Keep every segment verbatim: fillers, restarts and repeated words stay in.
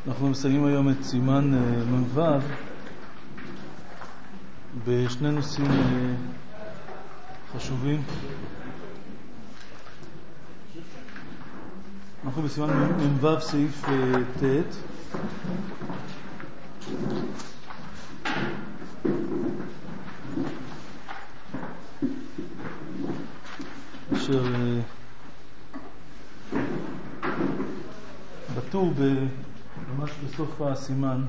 אנחנו מסיימים היום את סימן מ"ו בשני נושאים חשובים. אנחנו בסימן מ"ו סעיף ט', אשר בטור ממש בסוף הסימן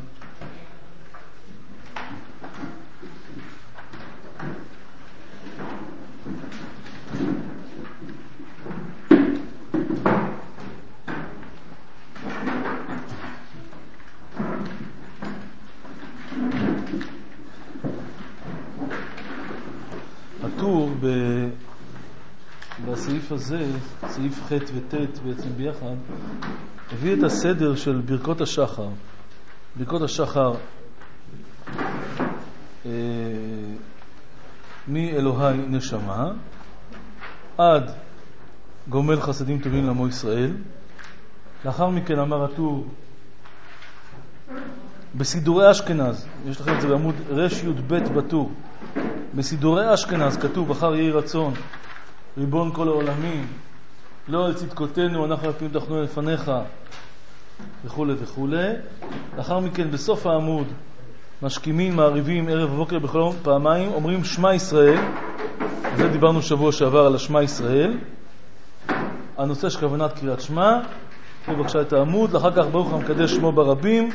הטור ב... בסעיף הזה, סעיף ח' וט' בעצם ביחד, הביא את הסדר של ברכות השחר. ברכות השחר אה, מאלוהי נשמה עד גומל חסדים טובים לעמו ישראל. לאחר מכן אמר הטור בסידורי אשכנז, יש לכם את זה בעמוד רש י' ב' בטור, בסידורי אשכנז כתוב אחר יהי רצון ריבון כל העולמים, לא על צדקותינו אנחנו הפנים תחנו לפניך וכו' וכו'. לאחר מכן בסוף העמוד משכימים, מעריבים ערב ובוקר בכל יום פעמיים, אומרים שמע ישראל. זה דיברנו שבוע שעבר על השמע ישראל, הנושא של כוונת קריאת שמע. בבקשה את העמוד. לאחר כך ברוך המקדש שמו ברבים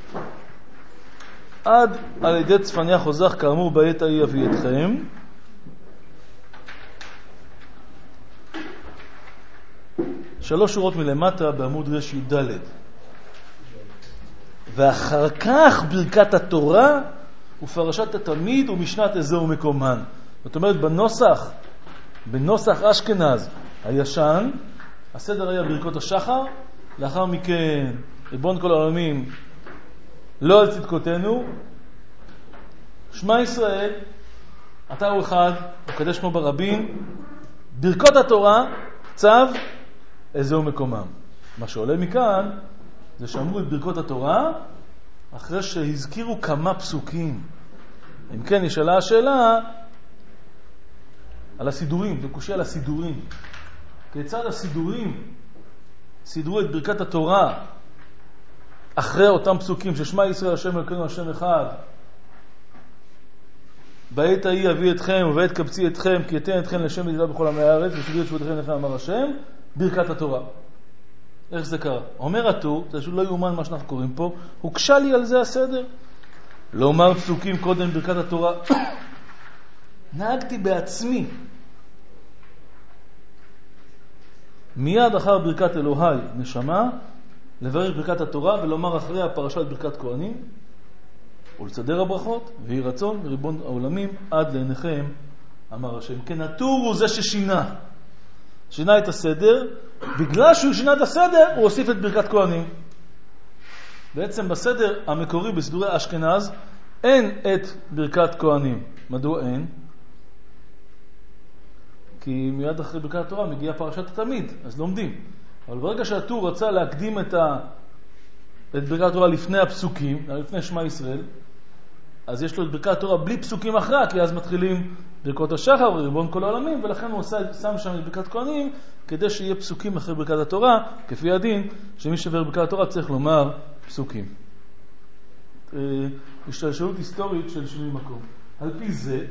עד על ידי צפניה חוזך כאמור בעת ההיא אביא אתכם. שלוש שורות מלמטה בעמוד רש י' ד', ואחר כך ברכת התורה ופרשת התלמיד ומשנת אזור מקומן. זאת אומרת בנוסח בנוסח אשכנז הישן הסדר היה ברכות השחר, לאחר מכן ריבון כל העולמים, לא על צדקותינו, שמע ישראל אתה הוא אחד וקדש שמו ברבים, ברכות התורה, צו, איזהו מקומם. מה שעולה מכאן זה שאמרו את ברכות התורה אחרי שהזכירו כמה פסוקים. אם כן נשאלה השאלה על הסידורים, זה קושי על הסידורים. כיצד הסידורים סידרו את ברכת התורה אחרי אותם פסוקים ששמע ישראל השם אלוקינו השם אחד, בעת ההיא אביא אתכם ובעת קבצי אתכם כי אתן אתכם לשם ידידה בכל עמי הארץ ותגידו את שבותכם לכם אמר השם, ברכת התורה. איך זה קרה? אומר הטור, זה שהוא לא יאומן מה שאנחנו קוראים פה, הוקשה לי על זה הסדר. לומר פסוקים קודם ברכת התורה. נהגתי בעצמי מיד אחר ברכת אלוהי נשמה לברך ברכת התורה ולומר אחריה פרשת ברכת כהנים ולסדר הברכות ויהי רצון וריבון העולמים עד לעיניכם אמר השם. כן, הטור הוא זה ששינה שינה את הסדר. בגלל שהוא שינה את הסדר הוא הוסיף את ברכת כהנים. בעצם בסדר המקורי בסידורי אשכנז אין את ברכת כהנים. מדוע אין? כי מיד אחרי ברכת התורה מגיעה פרשת התלמיד, אז לומדים. אבל ברגע שהטור רצה להקדים את, ה... את ברכת התורה לפני הפסוקים, לפני שמע ישראל, אז יש לו את ברכת התורה בלי פסוקים אחריה, כי אז מתחילים ברכות השחר וריבון כל העולמים, ולכן הוא שם שם את ברכת כהנים כדי שיהיה פסוקים אחרי ברכת התורה, כפי הדין שמי שעבר ברכת התורה צריך לומר פסוקים. השתלשלות היסטורית של שינוי מקום. על פי זה,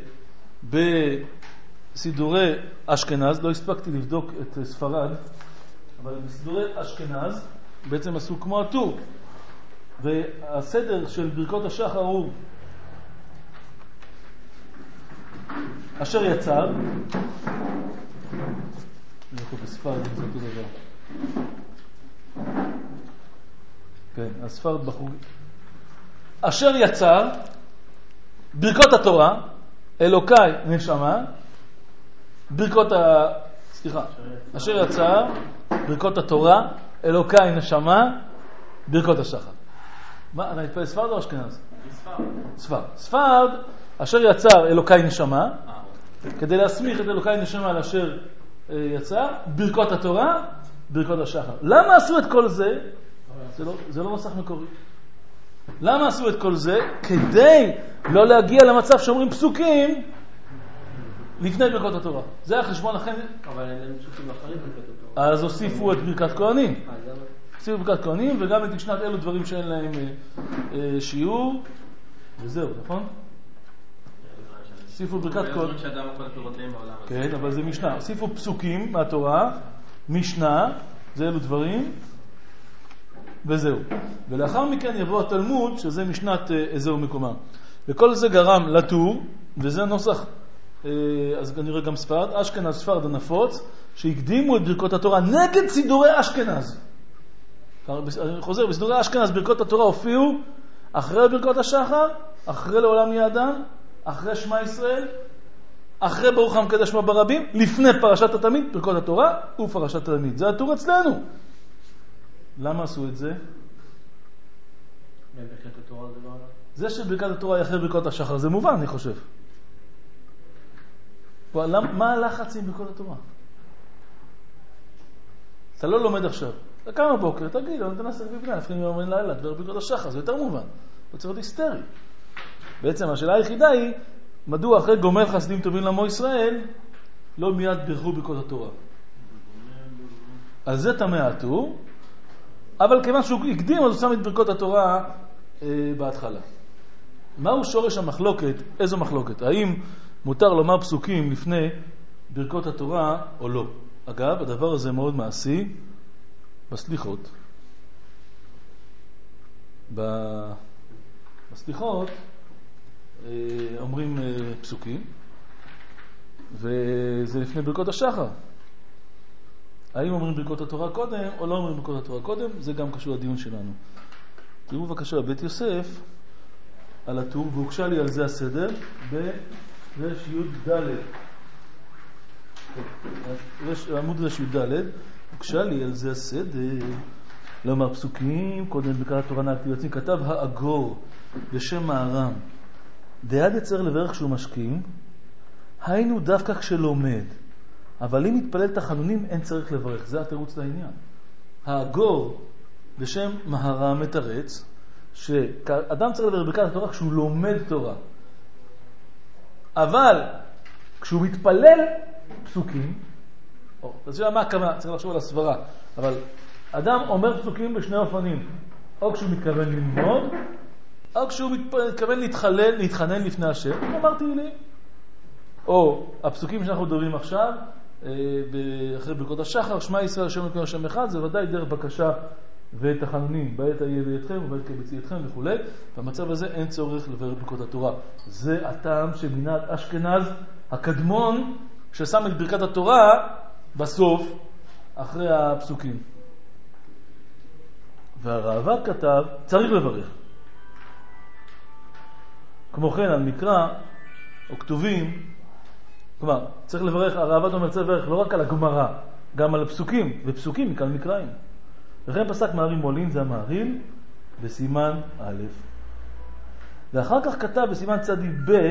בסידורי אשכנז, לא הספקתי לבדוק את ספרד, אבל בסידורי אשכנז בעצם עשו כמו הטור, והסדר של ברכות השחר הוא אשר יצר, אנחנו בספרד, זה אותו דבר. כן, הספרד בחוג. אשר יצר, ברכות התורה, אלוקיי נשמה, ברכות ה... סליחה, אשר יצר, ברכות התורה, אלוקיי נשמה, ברכות השחר. מה, אני אתפעל ספרד או אשכנז? ספרד. ספרד. ספרד, אשר יצר אלוקיי נשמה, כדי להסמיך את אלוקיי נשמה לאשר יצר, ברכות התורה, ברכות השחר. למה עשו את כל זה? זה לא, זה לא נוסח מקורי. למה עשו את כל זה? כדי לא להגיע למצב שאומרים פסוקים לפני ברכות התורה. זה החשבון לכן. אבל אין פסוקים אחרים ברכות התורה. אז הוסיפו את ברכת כהנים. הוסיפו ברכת כהנים וגם את משנת אלו דברים שאין להם אה, אה, שיעור. וזהו, נכון? הוסיפו ברכת כהנים. כן, אבל זה משנה. הוסיפו פסוקים מהתורה, משנה, זה אלו דברים. וזהו. ולאחר מכן יבוא התלמוד, שזה משנת איזה ומקומה. וכל זה גרם לטור, וזה נוסח, אז כנראה גם ספרד, אשכנז ספרד הנפוץ, שהקדימו את ברכות התורה נגד סידורי אשכנז. אני חוזר, בסידורי אשכנז ברכות התורה הופיעו אחרי ברכות השחר, אחרי לעולם יעדם, אחרי שמע ישראל, אחרי ברוך המקדש שמו ברבים, לפני פרשת התמיד, ברכות התורה ופרשת התמיד. זה הטור אצלנו. למה עשו את זה? ברכת התורה זה לא עלה? זה שברכת התורה היא אחרי ברכות השחר, זה מובן, אני חושב. מה הלחץ עם ברכות התורה? אתה לא לומד עכשיו. אתה קם בבוקר, תגיד, אני תנסה בבנה, לפני יום אין לילה, דבר ברכות השחר, זה יותר מובן. לא צריך להיות היסטרי. בעצם השאלה היחידה היא, מדוע אחרי גומל חסדים טובים לעמו ישראל, לא מיד ברכו ברכות התורה? אז זה תמה הטור. אבל כיוון שהוא הקדים, אז הוא שם את ברכות התורה אה, בהתחלה. מהו שורש המחלוקת? איזו מחלוקת? האם מותר לומר פסוקים לפני ברכות התורה או לא? אגב, הדבר הזה מאוד מעשי בסליחות. בסליחות אה, אומרים אה, פסוקים, וזה לפני ברכות השחר. האם אומרים ברכות התורה קודם או לא אומרים ברכות התורה קודם? זה גם קשור לדיון שלנו. תראו בבקשה בית יוסף על הטור, והוקשה לי על זה הסדר ברש י' ד', עמוד רש י' ד', הוקשה לי על זה הסדר. לומר פסוקים קודם ברכת התורה נהגתי יוצאים. כתב האגור בשם מהר"ם, דעד יצר לברך שהוא משכים, היינו דווקא כשלומד, אבל אם מתפלל תחנונים אין צריך לברך. זה התירוץ לעניין. האגור בשם מהר"ם מתרץ שאדם צריך לברך ברכת התורה כשהוא לומד תורה, אבל כשהוא מתפלל פסוקים, או, אז שאלה מה הכוונה, צריך לחשוב על הסברה, אבל אדם אומר פסוקים בשני אופנים, או כשהוא מתכוון ללמוד, או כשהוא מתכוון להתחלל, להתחנן לפני השם, אמרתי לי, או הפסוקים שאנחנו מדברים עכשיו, אחרי ברכות השחר, שמע ישראל השם אלוקינו השם אחד, זה ודאי דרך בקשה ותחנונים, בעת אהיה בידכם ובעת קבצי אתכם וכו'. במצב הזה אין צורך לברך ברכות התורה. זה הטעם שמנהג אשכנז הקדמון ששם את ברכת התורה בסוף אחרי הפסוקים. והרעב"ד כתב צריך לברך. כמו כן על מקרא או כתובים, כלומר צריך לברך, הרעב"ד אומר צריך לברך לא רק על הגמרא, גם על הפסוקים, ופסוקים מכאן מקראים. וכן פסק מערים מולין, זה המעריל בסימן א'. ואחר כך כתב בסימן צדיק ב'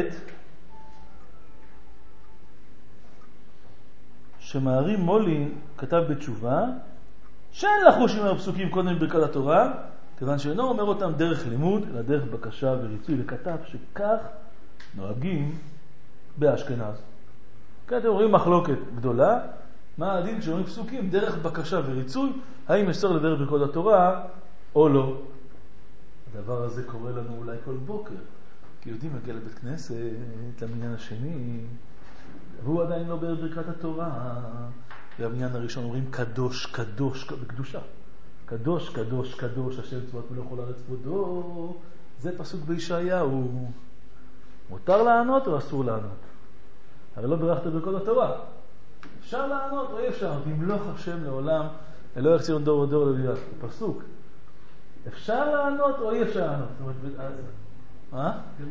שמערים מולין כתב בתשובה שאין לחוש עם הפסוקים קודם בברכת התורה, כיוון שאינו אומר אותם דרך לימוד, אלא דרך בקשה וריצוי, וכתב שכך נוהגים באשכנז. כן, אתם רואים מחלוקת גדולה, מה הדין שאומרים פסוקים דרך בקשה וריצוי, האם יש צורך לברך ברכות התורה או לא. הדבר הזה קורה לנו אולי כל בוקר, כי יודעים מגיע לבית כנסת, למניין השני, והוא עדיין לא בברכת התורה, והמניין הראשון אומרים קדוש, קדוש, בקדושה. קדוש, קדוש, קדוש, השם צבאות מלך כל הארץ כבודו. זה פסוק בישעיהו. מותר לענות או אסור לענות? הרי לא ברכת ברכות התורה. אפשר לענות או אי אפשר? תמלוך השם לעולם, אלוהי יחזיר דור ודור לביאה. זה פסוק. אפשר לענות או אי אפשר לענות? זאת אומרת, אז... מה?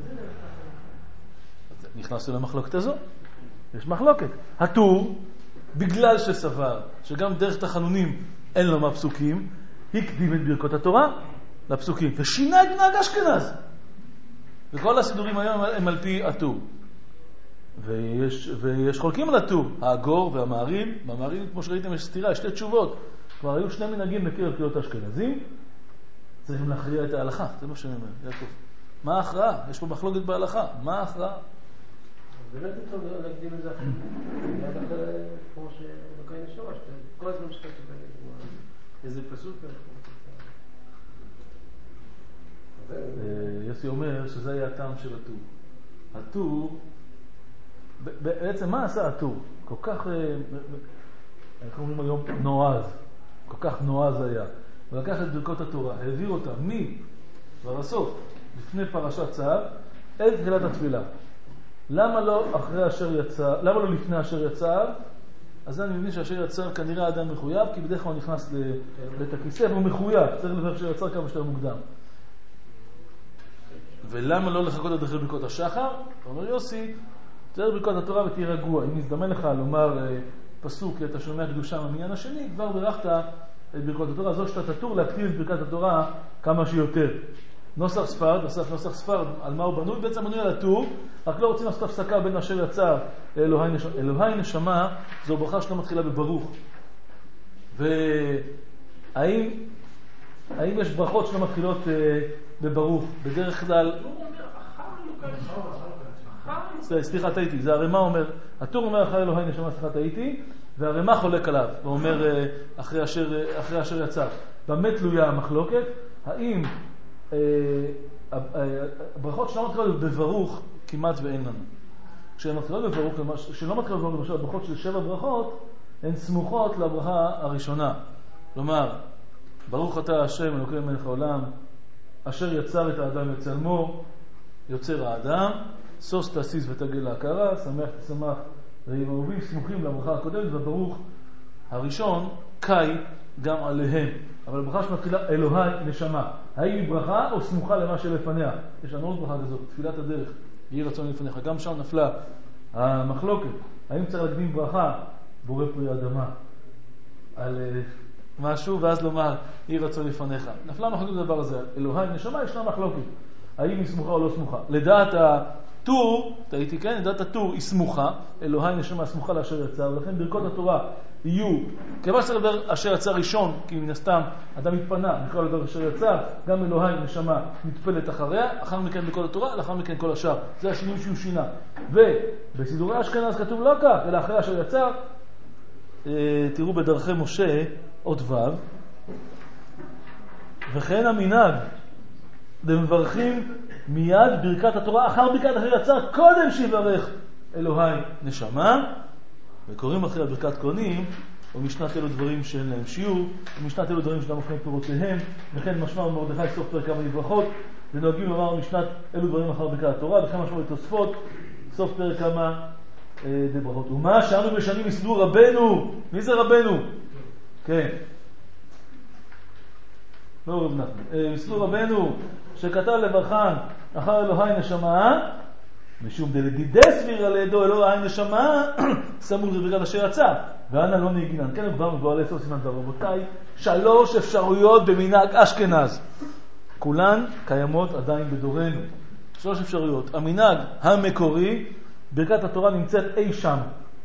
נכנסנו למחלוקת הזו. יש מחלוקת. הטור, בגלל שסבר שגם דרך תחנונים אין לו מהפסוקים, הקדים את ברכות התורה לפסוקים, ושינה את מנהג אשכנז. וכל הסידורים היום הם על פי הטור. ויש, ויש חולקים על הטור, האגור והמעריל. במעריל, כמו שראיתם, יש סתירה, יש שתי תשובות. כבר היו שני מנהגים בקרב קהילות האשכנזים. צריכים להכריע את ההלכה, זה מה שאני אומר, יעקב. מה ההכרעה? יש פה מחלוקת בהלכה, מה ההכרעה? באמת טוב להקדים את זה אחרי, מיד אחרי, כמו שבקיים נשאר, כל הזמן שאתה תבין איזה פסוק יוסי אומר שזה היה הטעם של הטור. הטור, בעצם מה עשה הטור? כל כך, אנחנו אומרים היום נועז, כל כך נועז היה. הוא לקח את ברכות התורה, העביר אותה מי ברסוף, לפני פרשת צו, אל תחילת התפילה. למה לא אחרי אשר יצא, למה לא לפני אשר יצא? אז אני מבין שאשר יצא כנראה אדם מחויב, כי בדרך כלל הוא נכנס לבית הכיסא, והוא מחויב, צריך לברך אשר יצא כמה שיותר מוקדם. ולמה לא לחכות עד אחרי ברכות השחר? אומר יוסי, תראה ברכות התורה ותהיה רגוע. אם נזדמן לך לומר פסוק, אתה שומע קדושה מהמניין השני, כבר ברכת את ברכות התורה. זו שתת הטור להקטין את ברכת התורה כמה שיותר. נוסח ספרד, נוסח נוסח ספרד, על מה הוא בנוי? בעצם בנוי על הטור, רק לא רוצים לעשות הפסקה בין אשר יצא לאלוהי נשמה. אלוהי נשמה זו ברכה שלא מתחילה בברוך. והאם האם יש ברכות שלא מתחילות בברוך? בדרך כלל... סליחה, טעיתי, זה הרמ"א אומר, הטור אומר אחרי אלוהי נשמה, סליחה, טעיתי, והרמ"א חולק עליו, ואומר אחרי אשר, אחרי אשר יצא. במה תלויה המחלוקת? האם הברכות שלא מתחילות בברוך כמעט ואין לנו. כשהן מתחילות בברוך, כשלא מתחילות בברוך, למשל, הברכות של שבע ברכות, הן סמוכות לברכה הראשונה. כלומר, ברוך אתה השם אלוקי מלך העולם, אשר יצר את האדם בצלמו, יוצר האדם, סוס תסיס ותגל להכרה, שמח תשמח ועם אהובים, סמוכים לברכה הקודמת, והברוך הראשון קי גם עליהם. אבל הברכה שמתחילה אלוהי נשמה. האם היא ברכה או סמוכה למה שלפניה? יש לנו עוד ברכה כזאת, תפילת הדרך, יהי רצון לפניך. גם שם נפלה המחלוקת. האם צריך להקדים ברכה, בורא פרי אדמה, על משהו, ואז לומר, יהי רצון לפניך. נפלה מחלוקת לדבר הזה. אלוהי נשמה, ישנה מחלוקת. האם היא סמוכה או לא סמוכה? לדעת הטור, תהייתי כן, לדעת הטור היא סמוכה, אלוהי נשמה סמוכה לאשר יצא, ולכן ברכות התורה יהיו, כיוון שצריך לדבר אשר יצא ראשון, כי מן הסתם אדם מתפנה, נקרא לדבר אשר יצא, גם אלוהי נשמה מתפלת אחריה, אחר מכן ברכות התורה, לאחר מכן כל השאר. זה השינוי שהוא שינה. ובסידורי אשכנז כתוב לא כך, אלא אחרי אשר יצא, תראו בדרכי משה, עוד ו', וכן המנהג, ומברכים מיד ברכת התורה, אחר ברכת אחרי יצא, קודם שיברך אלוהי נשמה, וקוראים אחרי ברכת כהנים, ומשנת אלו דברים שאין להם שיעור, ומשנת אלו דברים שגם אוכלים פירותיהם, וכן משמע מרדכי סוף פרק כמה לברכות, ונוהגים לומר משנת אלו דברים אחר ברכת התורה, וכן משמע לתוספות, סוף פרק כמה אה, דברכות. ומה שאנו משנים יסדו רבנו, מי זה רבנו? כן. לא רב נחמן. יסדו רבנו, שכתב לברכן אחר אלוהי נשמה, משום דלדידי סביר על ידו אלוהי נשמה, סמוך לברכת אשר יצא, ואנה לא נהגינן. כן, כבר מבואר לעשר סימן דבר. רבותיי, שלוש אפשרויות במנהג אשכנז. כולן קיימות עדיין בדורנו. שלוש אפשרויות. המנהג המקורי, ברכת התורה נמצאת אי שם.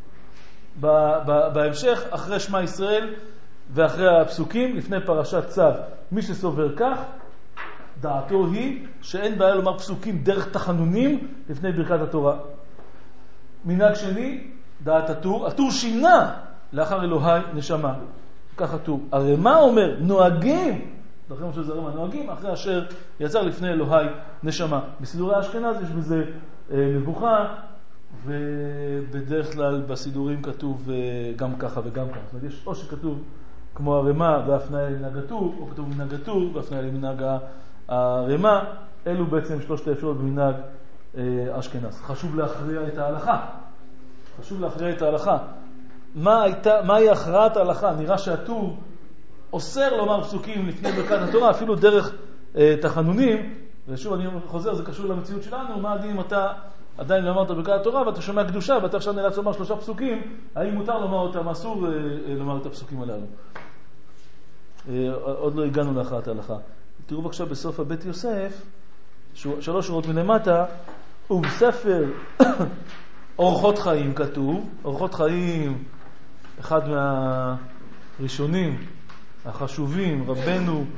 בהמשך, אחרי שמע ישראל ואחרי הפסוקים, לפני פרשת צו. מי שסובר כך, דעתו היא שאין בעיה לומר פסוקים דרך תחנונים לפני ברכת התורה. מנהג שני, דעת הטור. הטור שינה לאחר אלוהי נשמה. כך הטור. הרמ"א אומר, נוהגים, דרכם שזה הרמ"א, נוהגים אחרי אשר יצר לפני אלוהי נשמה. בסידורי אשכנז יש בזה אה, מבוכה, ובדרך כלל בסידורים כתוב אה, גם ככה וגם ככה. זאת אומרת, יש או שכתוב כמו הרמ"א והפניה למנהג הטור, או כתוב מנהג הטור והפניה למנהג הרמ"א. אלו בעצם שלושת האפשרויות במנהג אשכנז. חשוב להכריע את ההלכה. חשוב להכריע את ההלכה. מה הייתה, מהי הכרעת ההלכה? נראה שהטור אוסר לומר פסוקים לפני ברכת התורה, אפילו דרך אה, תחנונים, ושוב אני חוזר, זה קשור למציאות שלנו. מה הדין אם אתה עדיין לא אמרת ברכת התורה ואתה שומע קדושה ואתה עכשיו נאלץ לומר שלושה פסוקים, האם מותר לומר אותם, אסור אה, לומר את הפסוקים הללו? אה, עוד לא הגענו להכרעת ההלכה. תראו בבקשה בסוף הבית יוסף, שלוש שורות מלמטה, ובספר אורחות חיים כתוב, אורחות חיים, אחד מהראשונים החשובים, רבנו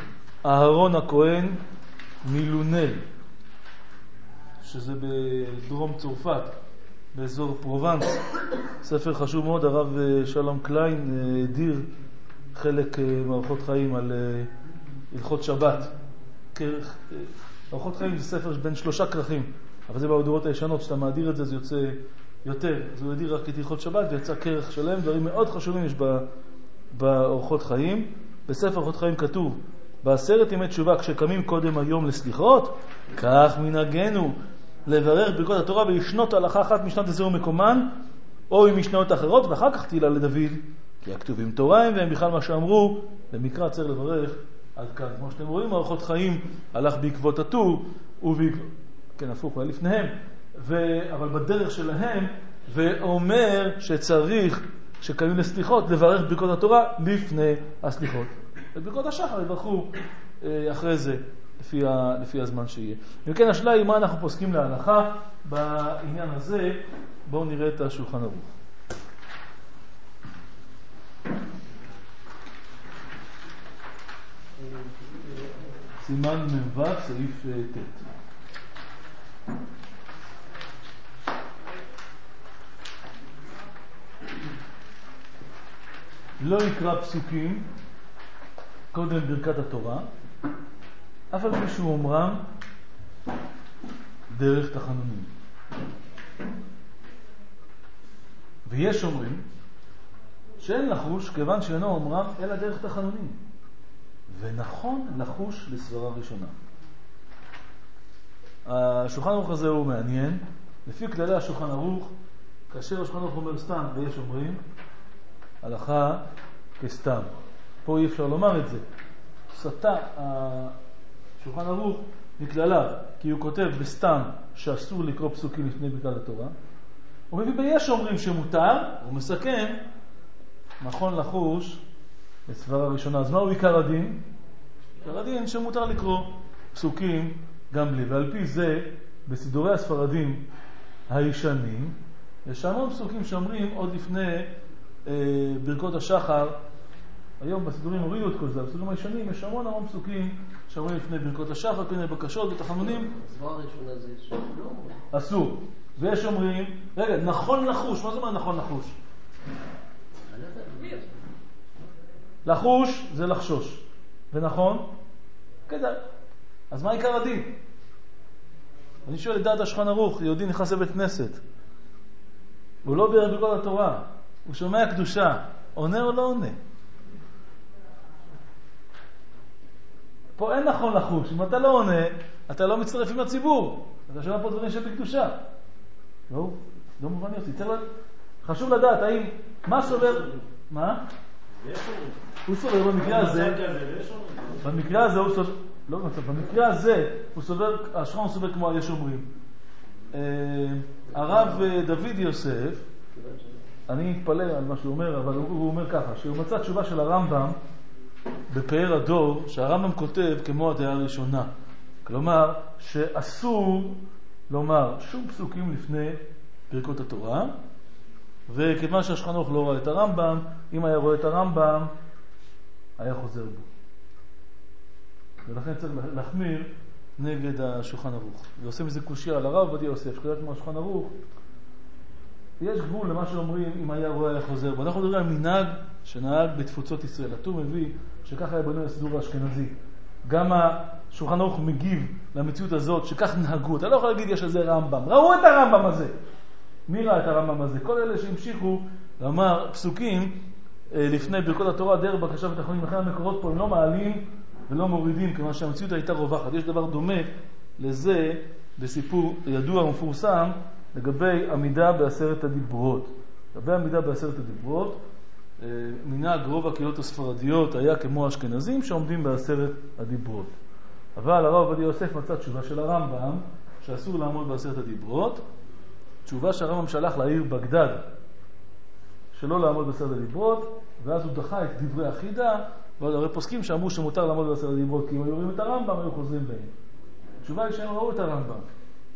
אהרון הכהן מלונל, שזה בדרום צרפת, באזור פרובנס. ספר חשוב מאוד, הרב שלום קליין הדיר חלק מאורחות חיים על הלכות שבת. אורחות חיים זה ספר בין שלושה כרכים, אבל זה במהדורות הישנות, שאתה מאדיר את זה, זה יוצא יותר. אז הוא הדיר רק את הלכות שבת ויצא כרך שלם. דברים מאוד חשובים יש באורחות חיים. בספר אורחות חיים כתוב, בעשרת ימי תשובה כשקמים קודם היום לסליחות, כך מנהגנו לברך ברכות התורה וישנות הלכה אחת משנת עשר ומקומן, או עם משניות אחרות, ואחר כך תהילה לדוד, כי הכתובים תורה הם, והם בכלל מה שאמרו, במקרא צריך לברך עד כאן. כמו שאתם רואים, אורחות חיים הלך בעקבות הטור, ובעקבות, כן, הפוך, היה לפניהם, ו... אבל בדרך שלהם, ואומר שצריך, שקמים לסליחות, לברך ברכות התורה לפני הסליחות. וברכות השחר יברכו אחרי זה, לפי, ה... לפי הזמן שיהיה. וכן, השאלה היא מה אנחנו פוסקים להלכה בעניין הזה. בואו נראה את השולחן ערוך. סימן מ"ו, סעיף ט'. לא יקרא פסוקים קודם ברכת התורה, אף על פי שהוא אומרם דרך תחנונים. ויש אומרים שאין לחוש כיוון שאינו אומרם אלא דרך תחנונים, ונכון לחוש לסברה ראשונה. השולחן ערוך הזה הוא מעניין. לפי כללי השולחן ערוך, כאשר השולחן ערוך אומר סתם ויש אומרים, הלכה כסתם. פה אי אפשר לומר את זה. סטה השולחן ערוך מכלליו, כי הוא כותב בסתם שאסור לקרוא פסוקים לפני ברכת התורה. הוא מביא ביש אומרים שמותר, הוא מסכם, נכון לחוש לסברה ראשונה. אז מהו עיקר הדין? עיקר הדין שמותר לקרוא פסוקים גם בלי, ועל פי זה בסידורי הספרדים הישנים יש המון פסוקים שאומרים עוד לפני אה, ברכות השחר. היום בסידורים הורידו את כל זה, בסידורים הישנים יש המון המון פסוקים שאומרים לפני ברכות השחר, כל מיני בקשות ותחנונים. הסברה הראשונה זה שלא אסור. ויש אומרים, רגע, נכון לחוש, מה זה אומר נכון לחוש? לחוש זה לחשוש, ונכון? כדאי. אז מה עיקר הדין? אני שואל את דעת השולחן ערוך, יהודי נכנס לבית כנסת, הוא לא בירך ברכות התורה, הוא שומע קדושה, עונה או לא עונה? פה אין נכון לחוש. אם אתה לא עונה, אתה לא מצטרף עם הציבור, אתה שומע פה דברים שבקדושה. לא, לא מובן יוצא. צריך... חשוב לדעת, האם, מה סובר? מה? הוא סובר במקרה הזה, במקרה הזה הוא סובר, לא מצב, במקרה הזה הוא סובר, השולחן סובר כמו יש אומרים. הרב דוד יוסף, אני מתפלא על מה שהוא אומר, אבל הוא אומר ככה, שהוא מצא תשובה של הרמב"ם בפאר הדור, שהרמב"ם כותב כמו הדעה הראשונה. כלומר, שאסור לומר שום פסוקים לפני ברכות התורה, וכיוון שהשולחן ערוך לא ראה את הרמב"ם, אם היה רואה את הרמב"ם, היה חוזר בו. ולכן צריך להחמיר נגד השולחן ערוך. ועושה מזה קושיה על הרב עובדיה יוסף, שקוראת כמו השולחן ערוך, יש גבול למה שאומרים אם היה רואה היה חוזר בו. אנחנו מדברים על מנהג שנהג בתפוצות ישראל. הטור מביא שככה היה בנוי הסידור האשכנזי. גם השולחן ערוך מגיב למציאות הזאת שכך נהגו. אתה לא יכול להגיד יש איזה רמב"ם. ראו את הרמב"ם הזה. מי ראה את הרמב"ם הזה? כל אלה שהמשיכו לומר פסוקים לפני ברכות התורה דרך בקשה ותחנונים. לכן המקורות פה הם לא מעלים ולא מורידים, כיוון שהמציאות הייתה רווחת. יש דבר דומה לזה בסיפור ידוע ומפורסם לגבי עמידה בעשרת הדיברות. לגבי עמידה בעשרת הדיברות, מנהג רוב הקהילות הספרדיות היה כמו האשכנזים שעומדים בעשרת הדיברות. אבל הרב עובדיה יוסף מצא תשובה של הרמב"ם שאסור לעמוד בעשרת הדיברות. תשובה שהרמב"ם שלח לעיר בגדד שלא לעמוד בעשרת הדיברות, ואז הוא דחה את דברי החידה, ועוד הרי פוסקים שאמרו שמותר לעמוד בעשרת הדיברות, כי אם היו רואים את הרמב"ם היו חוזרים בהם. התשובה היא שהם ראו את הרמב"ם.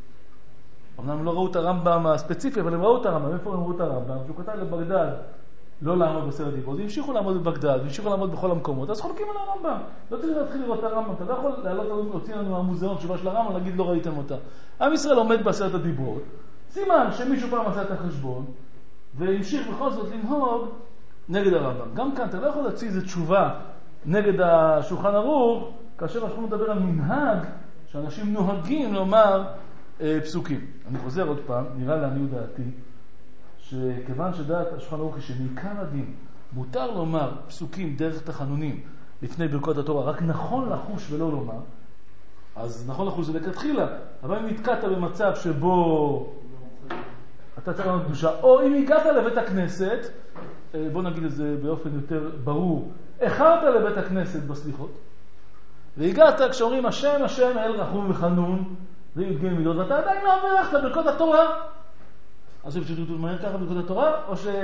אמנם לא ראו את הרמב"ם הספציפי, אבל הם ראו את הרמב"ם. איפה הם ראו את הרמב"ם? שהוא כתב לבגדד לא לעמוד בסדר דיברות, המשיכו לעמוד בבגדד, המשיכו לעמוד בכל המקומות, אז חולקים על הרמב"ם. לא צריך להתחיל לראות את הרמב"ם, אתה לא יכול לעלות להוציא לנו מהמוזיאון תשובה של הרמב"ם, להגיד לא ראיתם אותה. עם ישראל עומד בעשרת הדיברות, סימן שמישהו פעם עשה את החשבון, והמשיך בכל זאת לנהוג נגד הרמב"ם. גם כאן אתה לא יכול להוציא איזו תשובה נגד השולחן ערוך, כאשר אנחנו מדבר על מנהג, שאנשים נוהגים לומר אה, פסוקים. אני חוזר עוד פעם, נראה לעניות דעתי, שכיוון שדעת השולחן ערוך היא שמעיקר הדין מותר לומר פסוקים דרך תחנונים לפני ברכות התורה, רק נכון לחוש ולא לומר, אז נכון לחוש זה לכתחילה, אבל אם נתקעת במצב שבו אתה צריך לומר קדושה, או אם הגעת לבית הכנסת, בוא נגיד את זה באופן יותר ברור, איחרת לבית הכנסת בסליחות, והגעת כשאומרים השם השם אל רחום וחנון, זה י"ג מידות, ואתה עדיין לא מברך את ברכות התורה, אז זה פשוט מהר ככה ברכות התורה, או ש...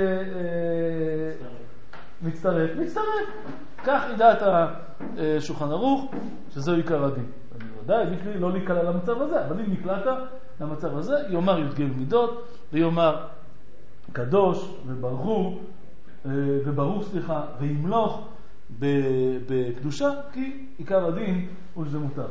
מצטרף, מצטרף. כך ידעת השולחן ערוך, שזהו עיקר הדין. אני ודאי, לי לא להיקלע למצב הזה, אבל אם נקלעת למצב הזה, יאמר י"ג מידות, ויאמר קדוש וברכו, וברוך סליחה, וימלוך בקדושה, כי עיקר הדין הוא שזה מותר.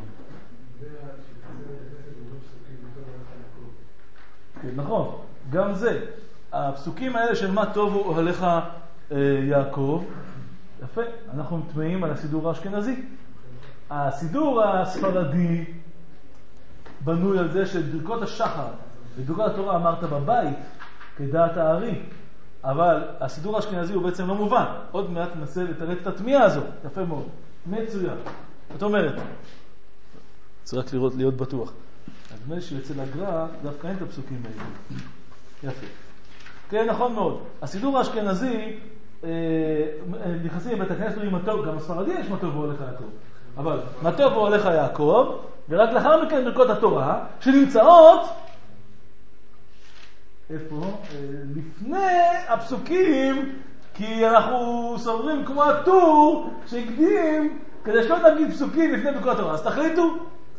כן, נכון, גם זה. הפסוקים האלה של מה טובו אוהליך יעקב, יפה, אנחנו מתמאים על הסידור האשכנזי. הסידור הספרדי בנוי על זה שברכות השחר וברכות התורה אמרת בבית כדעת הארי, אבל הסידור האשכנזי הוא בעצם לא מובן. עוד מעט ננסה לתרץ את התמיהה הזו, יפה מאוד, מצוין. זאת אומרת, צריך רק לראות, להיות בטוח. אז נדמה לי שאצל הגר"א דווקא אין את הפסוקים האלה. יפה. כן, נכון מאוד. הסידור האשכנזי, אה, נכנסים לבית הכנסת, אומרים מה טוב, גם הספרדי יש מה טוב והולך יעקב. אבל מה טוב והולך יעקב, ורק לאחר מכן ברכות התורה, שנמצאות, איפה? אה, לפני הפסוקים, כי אנחנו סוברים כמו הטור שהקדים, כדי שלא נגיד פסוקים לפני ברכות התורה. אז תחליטו.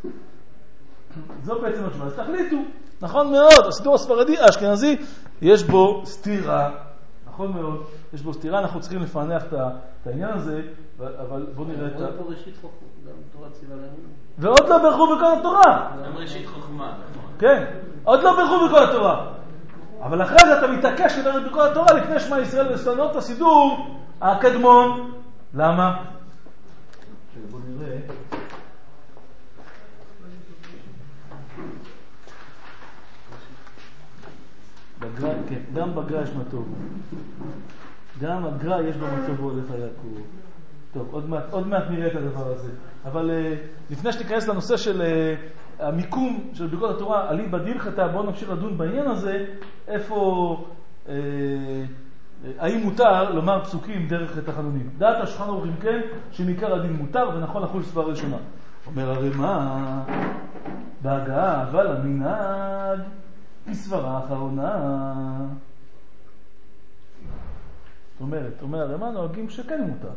זו בעצם התשובה, אז תחליטו. נכון מאוד, הסידור הספרדי, האשכנזי, יש בו סתירה. נכון מאוד, יש בו סתירה, אנחנו צריכים לפענח את העניין הזה, אבל בואו נראה את ה... עוד לא ראשית חוכמה, גם תורה ציווה לנו. ועוד לא ברכו ברכות התורה. גם ראשית חוכמה. כן, עוד לא ברכו ברכות התורה. אבל אחרי זה אתה מתעקש לדבר ברכות התורה לפני שמע ישראל ולשנות את הסידור הקדמון. למה? בואו נראה. בגרא, כן, גם בגרא יש מה טוב. גם בגרא יש במצב הולך יעקב. טוב, עוד מעט, עוד מעט נראה את הדבר הזה. אבל uh, לפני שתיכנס לנושא של uh, המיקום של ברכות התורה, עלי בדילחתא, בואו נמשיך לדון בעניין הזה, איפה, uh, האם מותר לומר פסוקים דרך תחנונים. דעת השולחן ערוך אם כן, שמעיקר הדין מותר ונכון לחוש סברה ראשונה. אומר הרי מה? בהגעה, אבל המנהג בסברה האחרונה. זאת אומרת, אומר הרי מה נוהגים שכן מותר.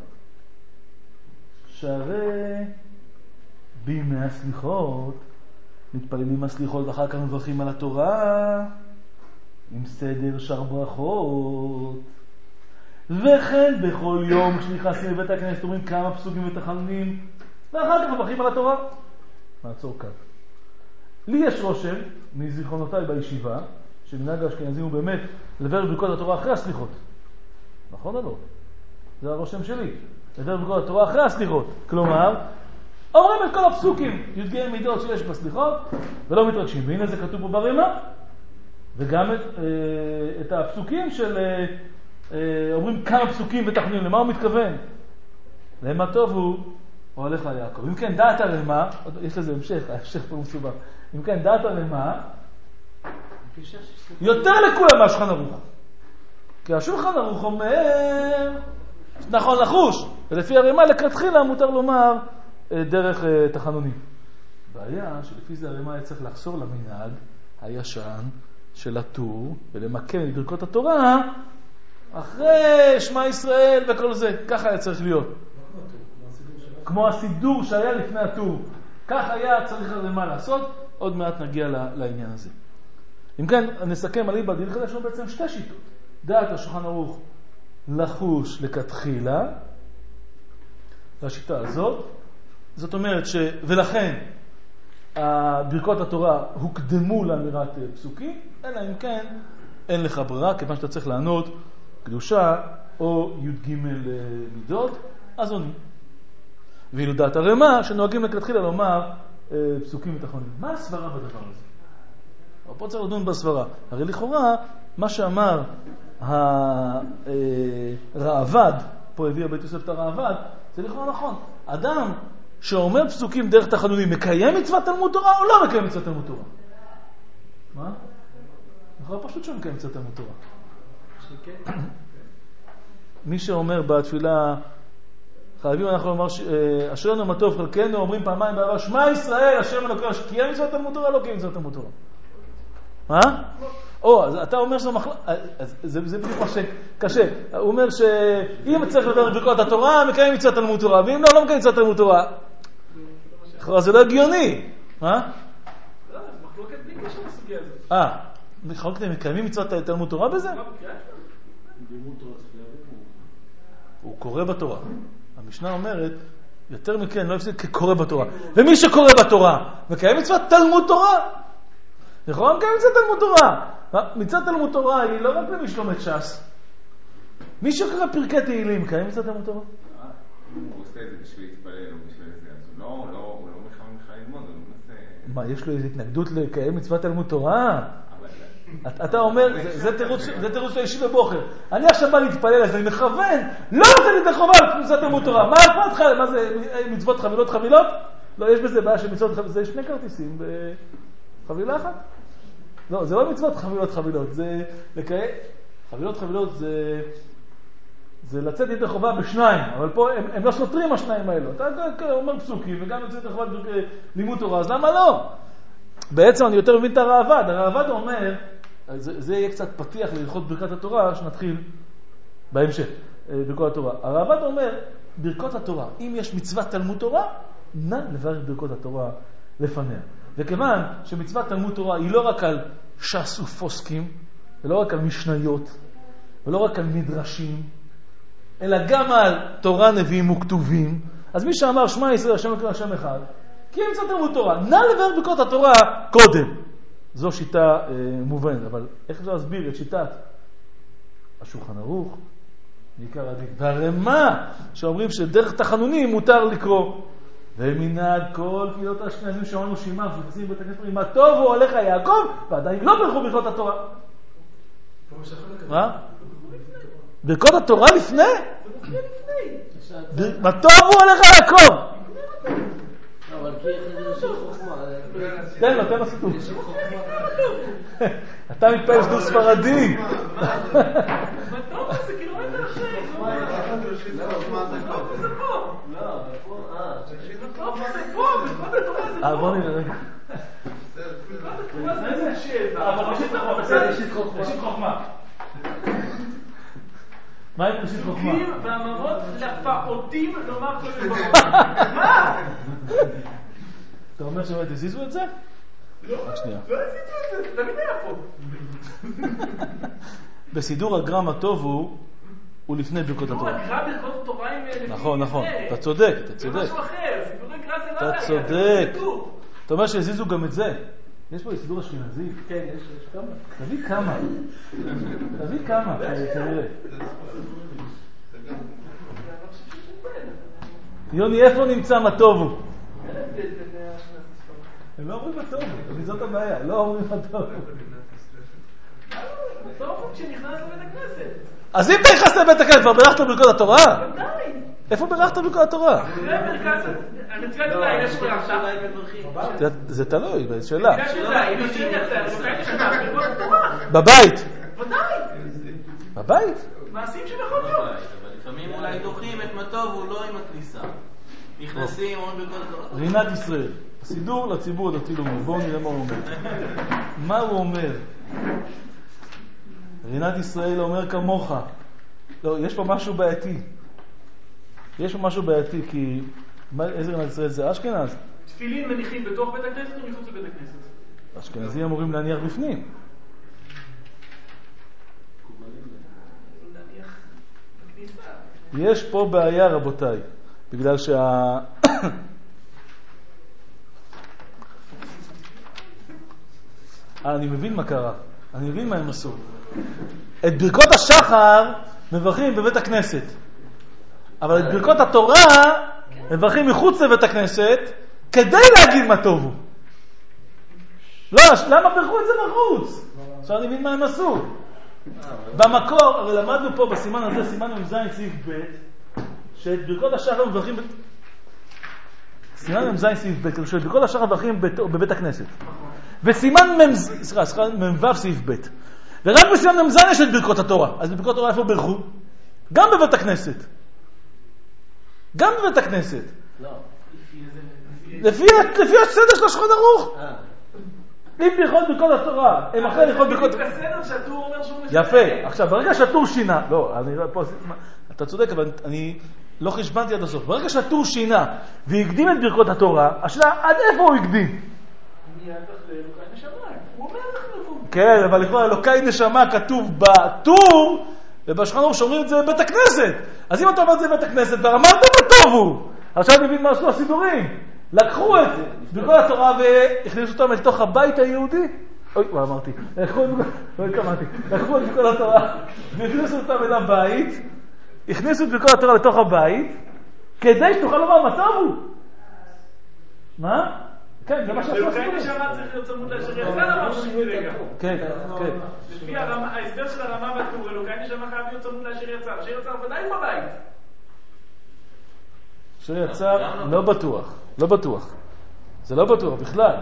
שהרי בימי הסליחות מתפללים הסליחות ואחר כך מברכים על התורה עם סדר שר ברכות, וכן בכל יום כשנכנסים לבית הכנסת אומרים כמה פסוקים ותחנונים ואחר כך מברכים על התורה. נעצור קו. לי יש רושם מזיכרונותיי בישיבה שמנהג האשכנזים הוא באמת לדבר ברכות התורה אחרי הסליחות. נכון או לא? זה הרושם שלי. לדבר ברכות התורה אחרי הסליחות. כלומר, אומרים את כל הפסוקים, י"ג מידות שיש בסליחות, ולא מתרגשים. והנה זה כתוב פה ברמה, וגם את, אה, את הפסוקים של, אה, אה, אומרים כמה פסוקים ותחנונים. למה הוא מתכוון? למה טוב הוא הולך ליעקב. אם כן, דעת הרמה, יש לזה המשך, ההמשך פה מסובך. אם כן, דעת הרמה, יותר לכולם מהשולחן ערוך. כי השולחן ערוך אומר, נכון לחוש, ולפי הרמה לכתחילה מותר לומר דרך תחנונים. בעיה שלפי זה הרמה היה צריך לחזור למנהג הישן של הטור ולמקם את ברכות התורה אחרי שמע ישראל וכל זה. ככה היה צריך להיות. כמו הסידור שהיה לפני הטור. כך היה צריך הרמה לעשות. עוד מעט נגיע לעניין הזה. אם כן, נסכם על איבא דילחתא, יש לנו בעצם שתי שיטות. דעת השולחן ערוך לחוש לכתחילה, לשיטה הזאת. זאת אומרת ש... ולכן ברכות התורה הוקדמו לאמירת פסוקים, אלא אם כן אין לך ברירה, כיוון שאתה צריך לענות קדושה או י"ג מידות, אז עונים. ואילו דעת הרמה שנוהגים לכתחילה לומר פסוקים ותחתונים. מה הסברה בדבר הזה? אבל פה צריך לדון בסברה. הרי לכאורה מה שאמר הרעב"ד, פה הביא בית יוסף את הרעב"ד, זה לכאורה נכון. אדם שאומר פסוקים דרך תחנונים, מקיים מצוות תלמוד תורה או לא מקיים מצוות תלמוד תורה? מה? לכאורה פשוט שהוא מקיים מצוות תלמוד תורה. מי שאומר בתפילה, חייבים אנחנו לומר, אשרנו מה טוב חלקנו, אומרים פעמיים בעבר, שמע ישראל, אשר מלוקר, קיים מצוות תלמוד תורה, לא קיים מצוות תלמוד תורה. מה? או, אז אתה אומר שזה מחלוקת, זה בדיוק מה שקשה. הוא אומר שאם צריך לדבר ברכות התורה, מקיים מצוות תלמוד תורה, ואם לא, לא מקיים מצוות תלמוד תורה. זה לא הגיוני. מה? לא, זה מחלוקת בלי קשר לסוגיה הזאת. אה, מחלוקת מקיימים מצוות תלמוד תורה בזה? הוא קורא בתורה. המשנה אומרת, יותר מכן, לא יפסיד כקורא בתורה. ומי שקורא בתורה, מקיים מצוות תלמוד תורה. נכון? מקיים מצוות תלמוד תורה. מצוות תלמוד תורה היא לא רק למי שלומד ש"ס. מי שקורא פרקי תהילים, מקיים מצוות תלמוד תורה? הוא עושה את זה בשביל להתפלל או בשביל זה, אז הוא לא, הוא לא מחמם לך ללמוד, הוא לא מנסה... מה, יש לו איזו התנגדות לקיים מצוות תלמוד תורה? אתה אומר, זה תירוץ של ישיבה בוחר. אני עכשיו בא להתפלל, אז אני מכוון, לא נותן לי את החובה על מצוות תלמוד תורה. מה אכפת לך? מה זה, מצוות חבילות חבילות? לא, יש בזה בעיה של מצוות חבילות, זה שני כרטיסים בחבילה אחת. לא, זה לא מצוות חבילות חבילות, זה לקיים, חבילות חבילות זה, זה לצאת ידי חובה בשניים, אבל פה הם, הם לא סותרים השניים האלו. אתה אומר פסוקים וגם יוצא ידי חובה לימוד תורה, אז למה לא? בעצם אני יותר מבין את הרעב"ד. הרעב"ד אומר, זה, זה יהיה קצת פתיח להלכות ברכת התורה, שנתחיל בהמשך, ברכות התורה. הרעב"ד אומר, ברכות התורה, אם יש מצוות תלמוד תורה, נא לברך ברכות התורה לפניה. וכיוון שמצוות תלמוד תורה היא לא רק על ש"ס ופוסקים, ולא רק על משניות, ולא רק על מדרשים, אלא גם על תורה, נביאים וכתובים, אז מי שאמר שמע ישראל השם אלוהינו השם אחד, כי מצוות תלמוד תורה, נא לברך ברכות התורה קודם. זו שיטה אה, מובנת, אבל איך אפשר להסביר את שיטת השולחן ערוך, בעיקר הדין, והרמה שאומרים שדרך תחנונים מותר לקרוא, ומנהג כל קהילות האשכנזים שאומרים שימה ושופסים בית הכנסת אומרים, מה טוב הוא הולך יעקב, ועדיין לא ברכו ברכות התורה. מה? ברכות התורה לפני? מה טוב הוא הולך יעקב. אבל כי זה של חוכמה. תן לו, תן לו סיפור. אתה מתפעל שדור ספרדי. מה טוב? זה כאילו אין דרשי. זה פה. לא, פה. אה, זה פה. אה, בוא נראה רגע. זה שבע. אבל ראשית חוכמה, בסדר, ראשית חוכמה. מה עם ראשית חוכמה? פסוקים ואמרות לפעוטים לומר כל דבר. מה? אתה אומר שבאמת הזיזו את זה? לא, לא הזיזו את זה, תמיד היה פה. בסידור הגר"א הטוב הוא, הוא לפני ברכות התורה. סידור הגר"א ברכות התורה עם... נכון, נכון, אתה צודק, אתה צודק. זה משהו אחר, סידור הגר"א זה לא... אתה צודק. אתה אומר שהזיזו גם את זה. יש פה סידור אשכנזי? כן, יש כמה. תביא כמה. תביא כמה, תראה. יוני, איפה נמצא מה טוב הוא? הם לא אומרים מה טוב הוא, זאת הבעיה, לא אומרים מה טוב הוא. מה טוב הוא כשנכנס לבית הכנסת. אז אם אתה נכנס לבית הכנסת, כבר ברכת ברכות התורה? ודאי. איפה ברכת ברכות התורה? אחרי ברכת... אני מצוות אולי, יש ברכת. זה תלוי, זו שאלה. בבית. ודאי. בבית? מעשים שבכל יום. אבל לפעמים אולי דוחים את מה טוב, הוא לא עם הכניסה. נכנסים, אומרים בכל זאת. רינת ישראל, סידור לציבור הדתי לאומי. בואו נראה מה הוא אומר. מה הוא אומר? רינת ישראל אומר כמוך. לא, יש פה משהו בעייתי. יש פה משהו בעייתי, כי איזה רינת ישראל זה אשכנז? תפילין מניחים בתוך בית הכנסת או מחוץ לבית הכנסת? אשכנזים אמורים להניח בפנים. יש פה בעיה, רבותיי, בגלל שה... אני מבין מה קרה, אני מבין מה הם עשו. את ברכות השחר מברכים בבית הכנסת, אבל את ברכות התורה מברכים מחוץ לבית הכנסת כדי להגיד מה טוב הוא. לא, למה ברכו את זה בחוץ? עכשיו אני מבין מה הם עשו. במקור, הרי למדנו פה בסימן הזה, סימן ממז סעיף ב', שאת ברכות השחר מברכים ב... סימן ממז סעיף ב', שאת ברכות השחר מברכים בבית הכנסת. וסימן ממ"ו סעיף ב'. ורק בסימן ממז יש את ברכות התורה. אז ברכות התורה איפה ברכו? גם בבית הכנסת. גם בבית הכנסת. לא. לפי הסדר של השולחן ערוך. אם ברכות ברכות התורה, הם אחרי ברכות ברכות... בסדר שהטור אומר שהוא משנה. יפה. עכשיו, ברגע שהטור שינה... לא, אני פה... אתה צודק, אבל אני לא חשבנתי עד הסוף. ברגע שהטור שינה והקדים את ברכות התורה, השאלה, עד איפה הוא הקדים? אלוקי נשמה, הוא אומר לך לבוא. כן, אבל לכבר אלוקי נשמה כתוב בטור, ובשולחן ערוך שאומרים את זה בבית הכנסת. אז אם אתה אומר את זה בבית הכנסת, ואמרת מה טוב הוא, עכשיו אני מבין מה עשו הסידורים. לקחו את ברכות התורה והכניסו אותם אל תוך הבית היהודי. אוי, מה אמרתי? לקחו את ברכות התורה והכניסו אותם אל הבית, הכניסו את ברכות התורה לתוך הבית, כדי שתוכל לומר מה טוב הוא. מה? כן, זה מה שעשו אלוקי הסידורים. נשמה צריך להיות צמוד לאשר יצא למר שני רגע. כן, כן. לפי ההסבר של הרמה בטור, אלוקי נשמה חייב להיות צמוד לאשר יצא. אשר יצא ודאי בבית. שיצא, לא בטוח, לא בטוח. זה לא בטוח, בכלל.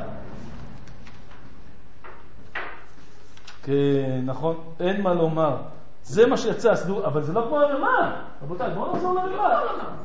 כן, נכון, אין מה לומר. זה מה שיצא, אבל זה לא כמו הרמה. רבותיי, בואו נחזור לרמה.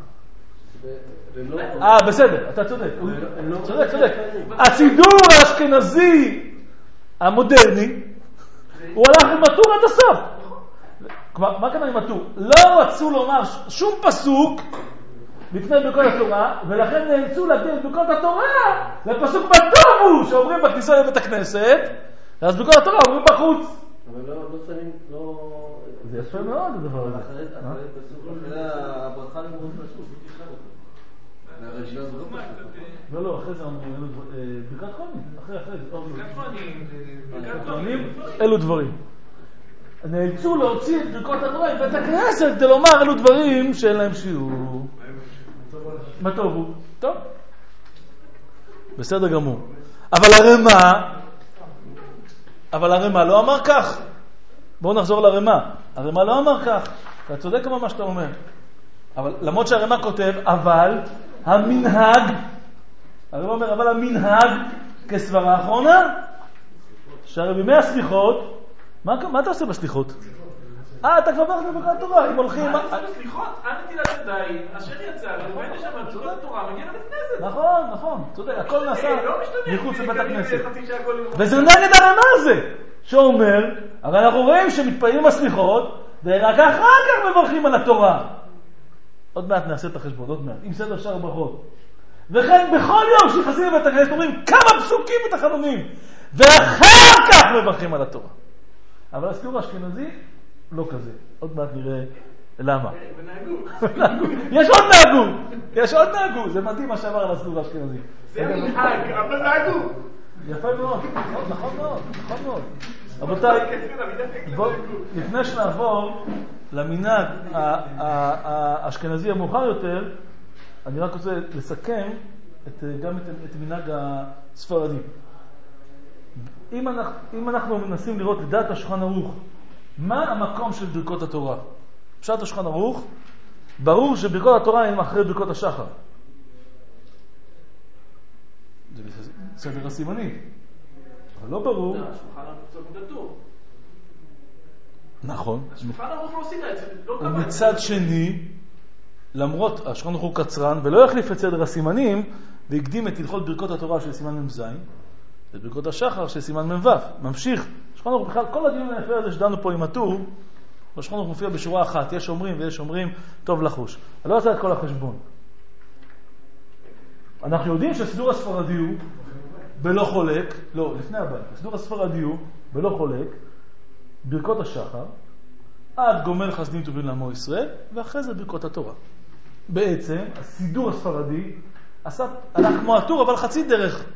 אה, בסדר, אתה צודק. צודק, צודק. הסידור האשכנזי המודרני, הוא הלך עם הטור עד הסוף. מה כאן עם הטור? לא רצו לומר שום פסוק לפני ברכות התורה, ולכן נאלצו להגדיל את ברכות התורה לפסוק בטוב הוא, שאומרים בכניסה לבית הכנסת, אז ברכות התורה אומרים בחוץ. אבל לא שמים, לא... זה יפה מאוד הדבר הזה. אחרי פסוק, אחרי הברכה למרות פסוק, תשחק אותו. לא, לא, אחרי זה אומרים, ברכת כהנים, אחרי, אחרי זה. ברכת כהנים, אלו דברים. נאלצו להוציא את ברכות התורה מבית הכנסת כדי לומר אלו דברים שאין להם שיעור. מה טוב הוא? טוב. בסדר גמור. אבל הרמה, אבל הרמה לא אמר כך. בואו נחזור לרמה. הרמה לא אמר כך. אתה צודק מה שאתה אומר. אבל למרות שהרמה כותב, אבל המנהג, הרמה אומר, אבל המנהג כסברה האחרונה, שהרי בימי הסליחות, מה, מה אתה עושה בסליחות? אה, אתה כבר ברכת ברכת התורה, אם הולכים... מה אתה עושה בסליחות? אל נטילת ידיים, אשר יצא, אלוקי נשמה, ברכות התורה, מגיע לבית כנסת. נכון, נכון, צודק, הכל נעשה מחוץ לבית הכנסת. הכנסת. וזה נגד הרמה הזה, שאומר, הרי אנחנו רואים שמתפעלים בסליחות, ורק אחר כך מברכים על התורה. עוד מעט נעשה את החשבון, עוד מעט, עם סדר שאר ברכות. וכן בכל יום שנכנסים לבית הכנסת אומרים כמה פסוקים בתחנונים, ואחר כך מברכים על התורה. אבל הסידור האשכנזי לא כזה. עוד מעט נראה למה. ונהגו. יש עוד נהגו. יש עוד נהגו. זה מדהים מה שעבר על הסידור האשכנזי. זה מנהג, אבל נהגו. יפה מאוד. נכון מאוד. נכון מאוד. רבותיי, לפני שנעבור למנהג האשכנזי המאוחר יותר, אני רק רוצה לסכם גם את מנהג הספרדים. אם אנחנו, אם אנחנו מנסים לראות לדעת השולחן ערוך, מה המקום של ברכות התורה? פשט השולחן ערוך, ברור שברכות התורה הן אחרי ברכות השחר. זה סדר הסימנים. אבל לא ברור. השולחן ערוך זה כתוב. נכון. השולחן ערוך לא עושה את זה. ומצד שני, למרות השולחן ערוך הוא קצרן, ולא יחליף את סדר הסימנים, והקדים את הלכות ברכות התורה של סימן ממז, את ברכות השחר של סימן ממ"ו. ממשיך. השולחן ערוך בכלל, כל הדיון היפה הזה שדנו פה עם הטור, השולחן ערוך מופיע בשורה אחת. יש אומרים ויש אומרים, טוב לחוש. אני לא רוצה את כל החשבון. אנחנו יודעים שהסידור הספרדי הוא בלא חולק, לא, לפני הבית, הסידור הספרדי הוא בלא חולק, ברכות השחר, עד גומל חסדים טובים לעמו ישראל, ואחרי זה ברכות התורה. בעצם, הסידור הספרדי עשה, הלך כמו הטור, אבל חצי דרך.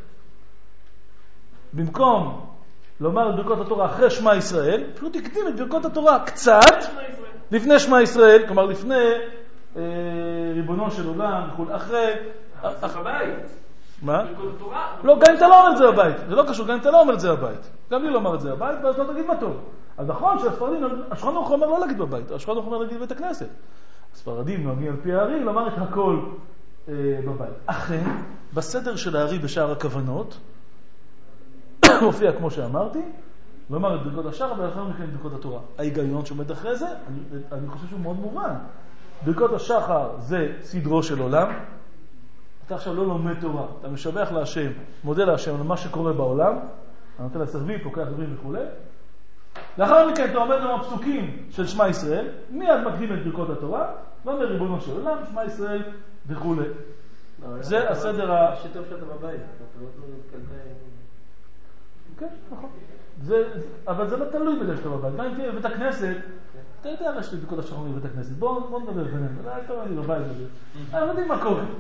במקום לומר את ברכות התורה אחרי שמע ישראל, פשוט הקדים את ברכות התורה קצת לפני שמע ישראל, כלומר לפני אה, ריבונו של עולם, אחרי... אח בבית. מה? ברכות התורה. לא, גם אם אתה לא אומר את זה בבית. זה לא קשור, גם אם אתה לא אומר את זה בבית. גם לי לא אומר את זה בבית, ואז לא תגיד מה טוב. אז נכון שהספרדים, השולחן ערוך אומר לא להגיד בבית, השולחן ערוך אומר להגיד בבית הכנסת. הספרדים נוהגים על פי הארי לומר את הכל אה, בבית. אכן, בסדר של הארי בשער הכוונות, מופיע כמו שאמרתי, לומר את ברכות השחר ולאחר מכן את ברכות התורה. ההיגיון שעומד אחרי זה, אני, אני חושב שהוא מאוד מובן. ברכות השחר זה סדרו של עולם. אתה עכשיו לא לומד תורה, אתה משבח להשם, מודה להשם על מה שקורה בעולם, אתה נותן לסרבי, פוקח דברים וכו'. לאחר מכן אתה עומד עם הפסוקים של שמע ישראל, מיד מקדים את ברכות התורה, ואומר ריבונו של עולם, שמע ישראל וכו'. זה הסדר ה... שטוב שאתה בבית, אתה לא מתקלטה... כן, נכון. אבל זה לא תלוי בזה שאתה בבית. גם אם תהיה בבית הכנסת, אתה יודע מה יש לי ברכות השחר בבית הכנסת. בואו נדבר בינינו. לא, אתה אומר לי בבית בזה. אני יודעים מה קורה.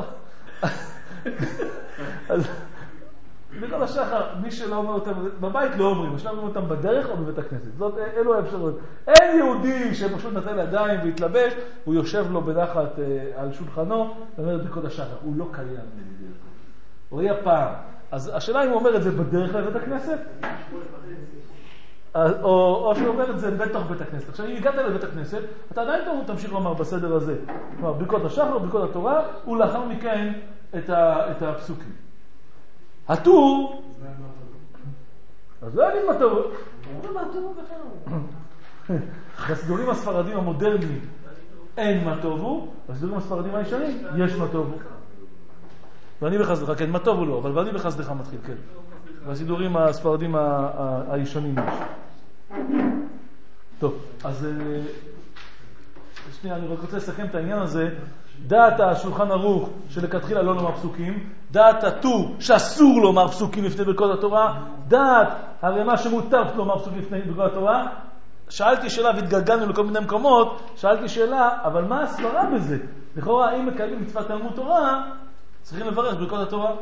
אז ברכות השחר, מי שלא אומר אותם, בבית לא אומרים, השלב אומרים אותם בדרך או בבית הכנסת. זאת, אלו האפשרויות. אין יהודי שפשוט נתן ידיים והתלבש, הוא יושב לו בנחת על שולחנו, ואומר את ברכות השחר. הוא לא קיים. הוא היה פעם. אז השאלה אם הוא אומר את זה בדרך לבית הכנסת, או, או שהוא אומר את זה בתוך בית הכנסת. עכשיו, אם הגעת לבית הכנסת, אתה עדיין תמשיך לומר בסדר הזה. כלומר, ברכות השחר, ברכות התורה, ולאחר מכן את, ה, את הפסוקים. הטור... אז לא יודעים מה טוב. מה טוב בכלל? בסידורים הספרדים המודרניים אין מה טוב הוא, בסידורים הספרדים הישנים יש מה טוב הוא. ואני בחסדך, כן, מה טוב הוא לא, אבל ואני בחסדך מתחיל, כן. בסידורים הספרדים הישנים יש. טוב, אז שנייה, אני רק רוצה לסכם את העניין הזה. דעת השולחן ערוך שלכתחילה לא לומר פסוקים, דעת הטור שאסור לומר פסוקים לפני ברכות התורה, דעת הרי מה שמותר לומר פסוקים לפני ברכות התורה. שאלתי שאלה והתגלגלנו לכל מיני מקומות, שאלתי שאלה, אבל מה הסברה בזה? לכאורה, אם מקיימים מצוות תלמוד תורה, צריכים לברך ברכות התורה.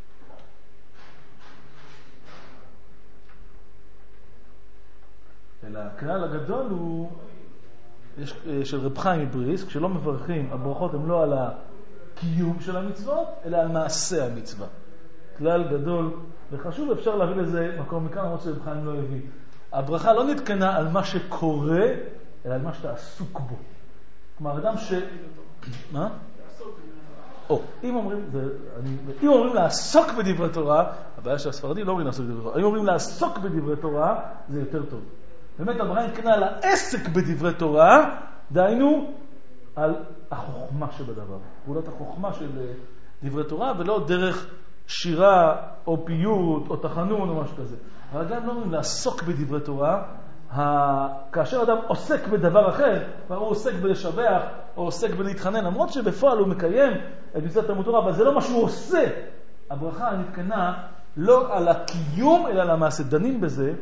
אלא הכלל הגדול הוא יש, של רב חיים מבריסק, כשלא מברכים, הברכות הן לא על הקיום של המצוות, אלא על מעשה המצווה. כלל גדול וחשוב, אפשר להביא לזה מקום מכאן, למרות שרב חיים לא הביא. הברכה לא נתקנה על מה שקורה, אלא על מה שאתה עסוק בו. כלומר, אדם ש... מה? או, אם אומרים, זה, אני, אם אומרים לעסוק בדברי תורה, הבעיה של הספרדים לא אומרים לעסוק בדברי תורה. אם אומרים לעסוק בדברי תורה, זה יותר טוב. באמת, הברכה נתקנה על העסק בדברי תורה, דהיינו על החוכמה שבדבר. פעולת החוכמה של דברי תורה, ולא דרך שירה או פיוט או תחנון או משהו כזה. אבל גם לא אומרים לעסוק בדברי תורה, כאשר אדם עוסק בדבר אחר, הוא עוסק בלשבח או עוסק בלהתחנן, למרות שבפועל הוא מקיים את מצוות תלמוד תורה, אבל זה לא מה שהוא עושה. הברכה נתקנה לא על הקיום אלא על המעשה. דנים בזה.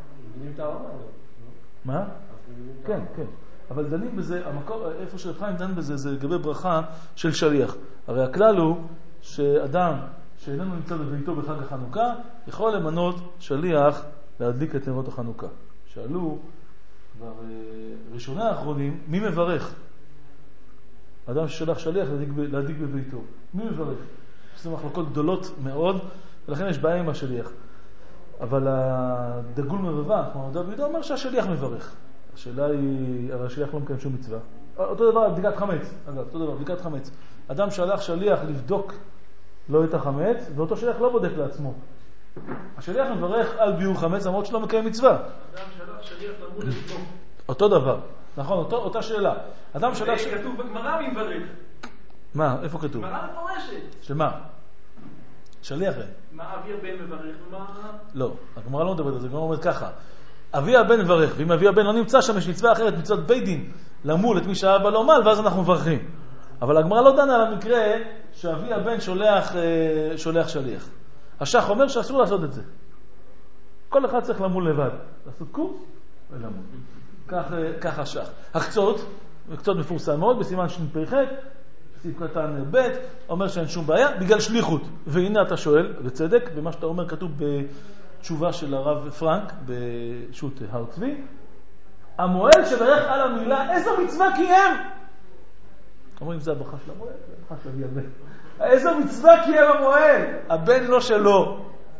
מה? כן, כן. אבל דנים בזה, המקור, איפה שרב חיים דן בזה, זה לגבי ברכה של שליח. הרי הכלל הוא שאדם שאיננו נמצא בביתו בחג החנוכה, יכול למנות שליח להדליק את נרות החנוכה. שאלו כבר ראשוני האחרונים, מי מברך? אדם ששלח שליח להדליק, להדליק בביתו. מי מברך? יש מחלוקות גדולות מאוד, ולכן יש בעיה עם השליח. אבל הדגול מבבה, כמו דוד יהודה, אומר שהשליח מברך. השאלה היא, הרי השליח לא מקיים שום מצווה. אותו דבר, בדיקת חמץ. אגב, אותו דבר, בדיקת חמץ. אדם שלח שליח לבדוק לא את החמץ, ואותו שליח לא בודק לעצמו. השליח מברך על ביור חמץ, למרות שלא מקיים מצווה. אדם שלח שליח למוד לבדוק. אותו דבר. נכון, אותו, אותה שאלה. אדם שלח... כתוב בגמרא מי מברך. מה? איפה כתוב? גמרא מפורשת. שמה? שליח אין. מה אבי הבן מברך ומה... לא, הגמרא לא מדברת על זה, הגמרא אומרת ככה. אבי הבן מברך, ואם אבי הבן לא נמצא שם, יש מצווה אחרת, מצוות בית דין, למול את מי שהאבא לא מל, ואז אנחנו מברכים. אבל הגמרא לא דנה על המקרה שאבי הבן שולח, שולח שליח. השח אומר שאסור לעשות את זה. כל אחד צריך למול לבד. לעשות קורס ולמול. כך השח. הקצות, קצות מפורסם מאוד, בסימן שפ"ח, סעיף קטן ב', אומר שאין שום בעיה, בגלל שליחות. והנה אתה שואל, בצדק, במה שאתה אומר כתוב בתשובה של הרב פרנק, בשו"ת הר צבי, המועל שברך על המילה, איזו מצווה קיים? אומרים, זה הברכה של המועל, זה הברכה של הבן. איזו מצווה קיים המועל? הבן לא שלו.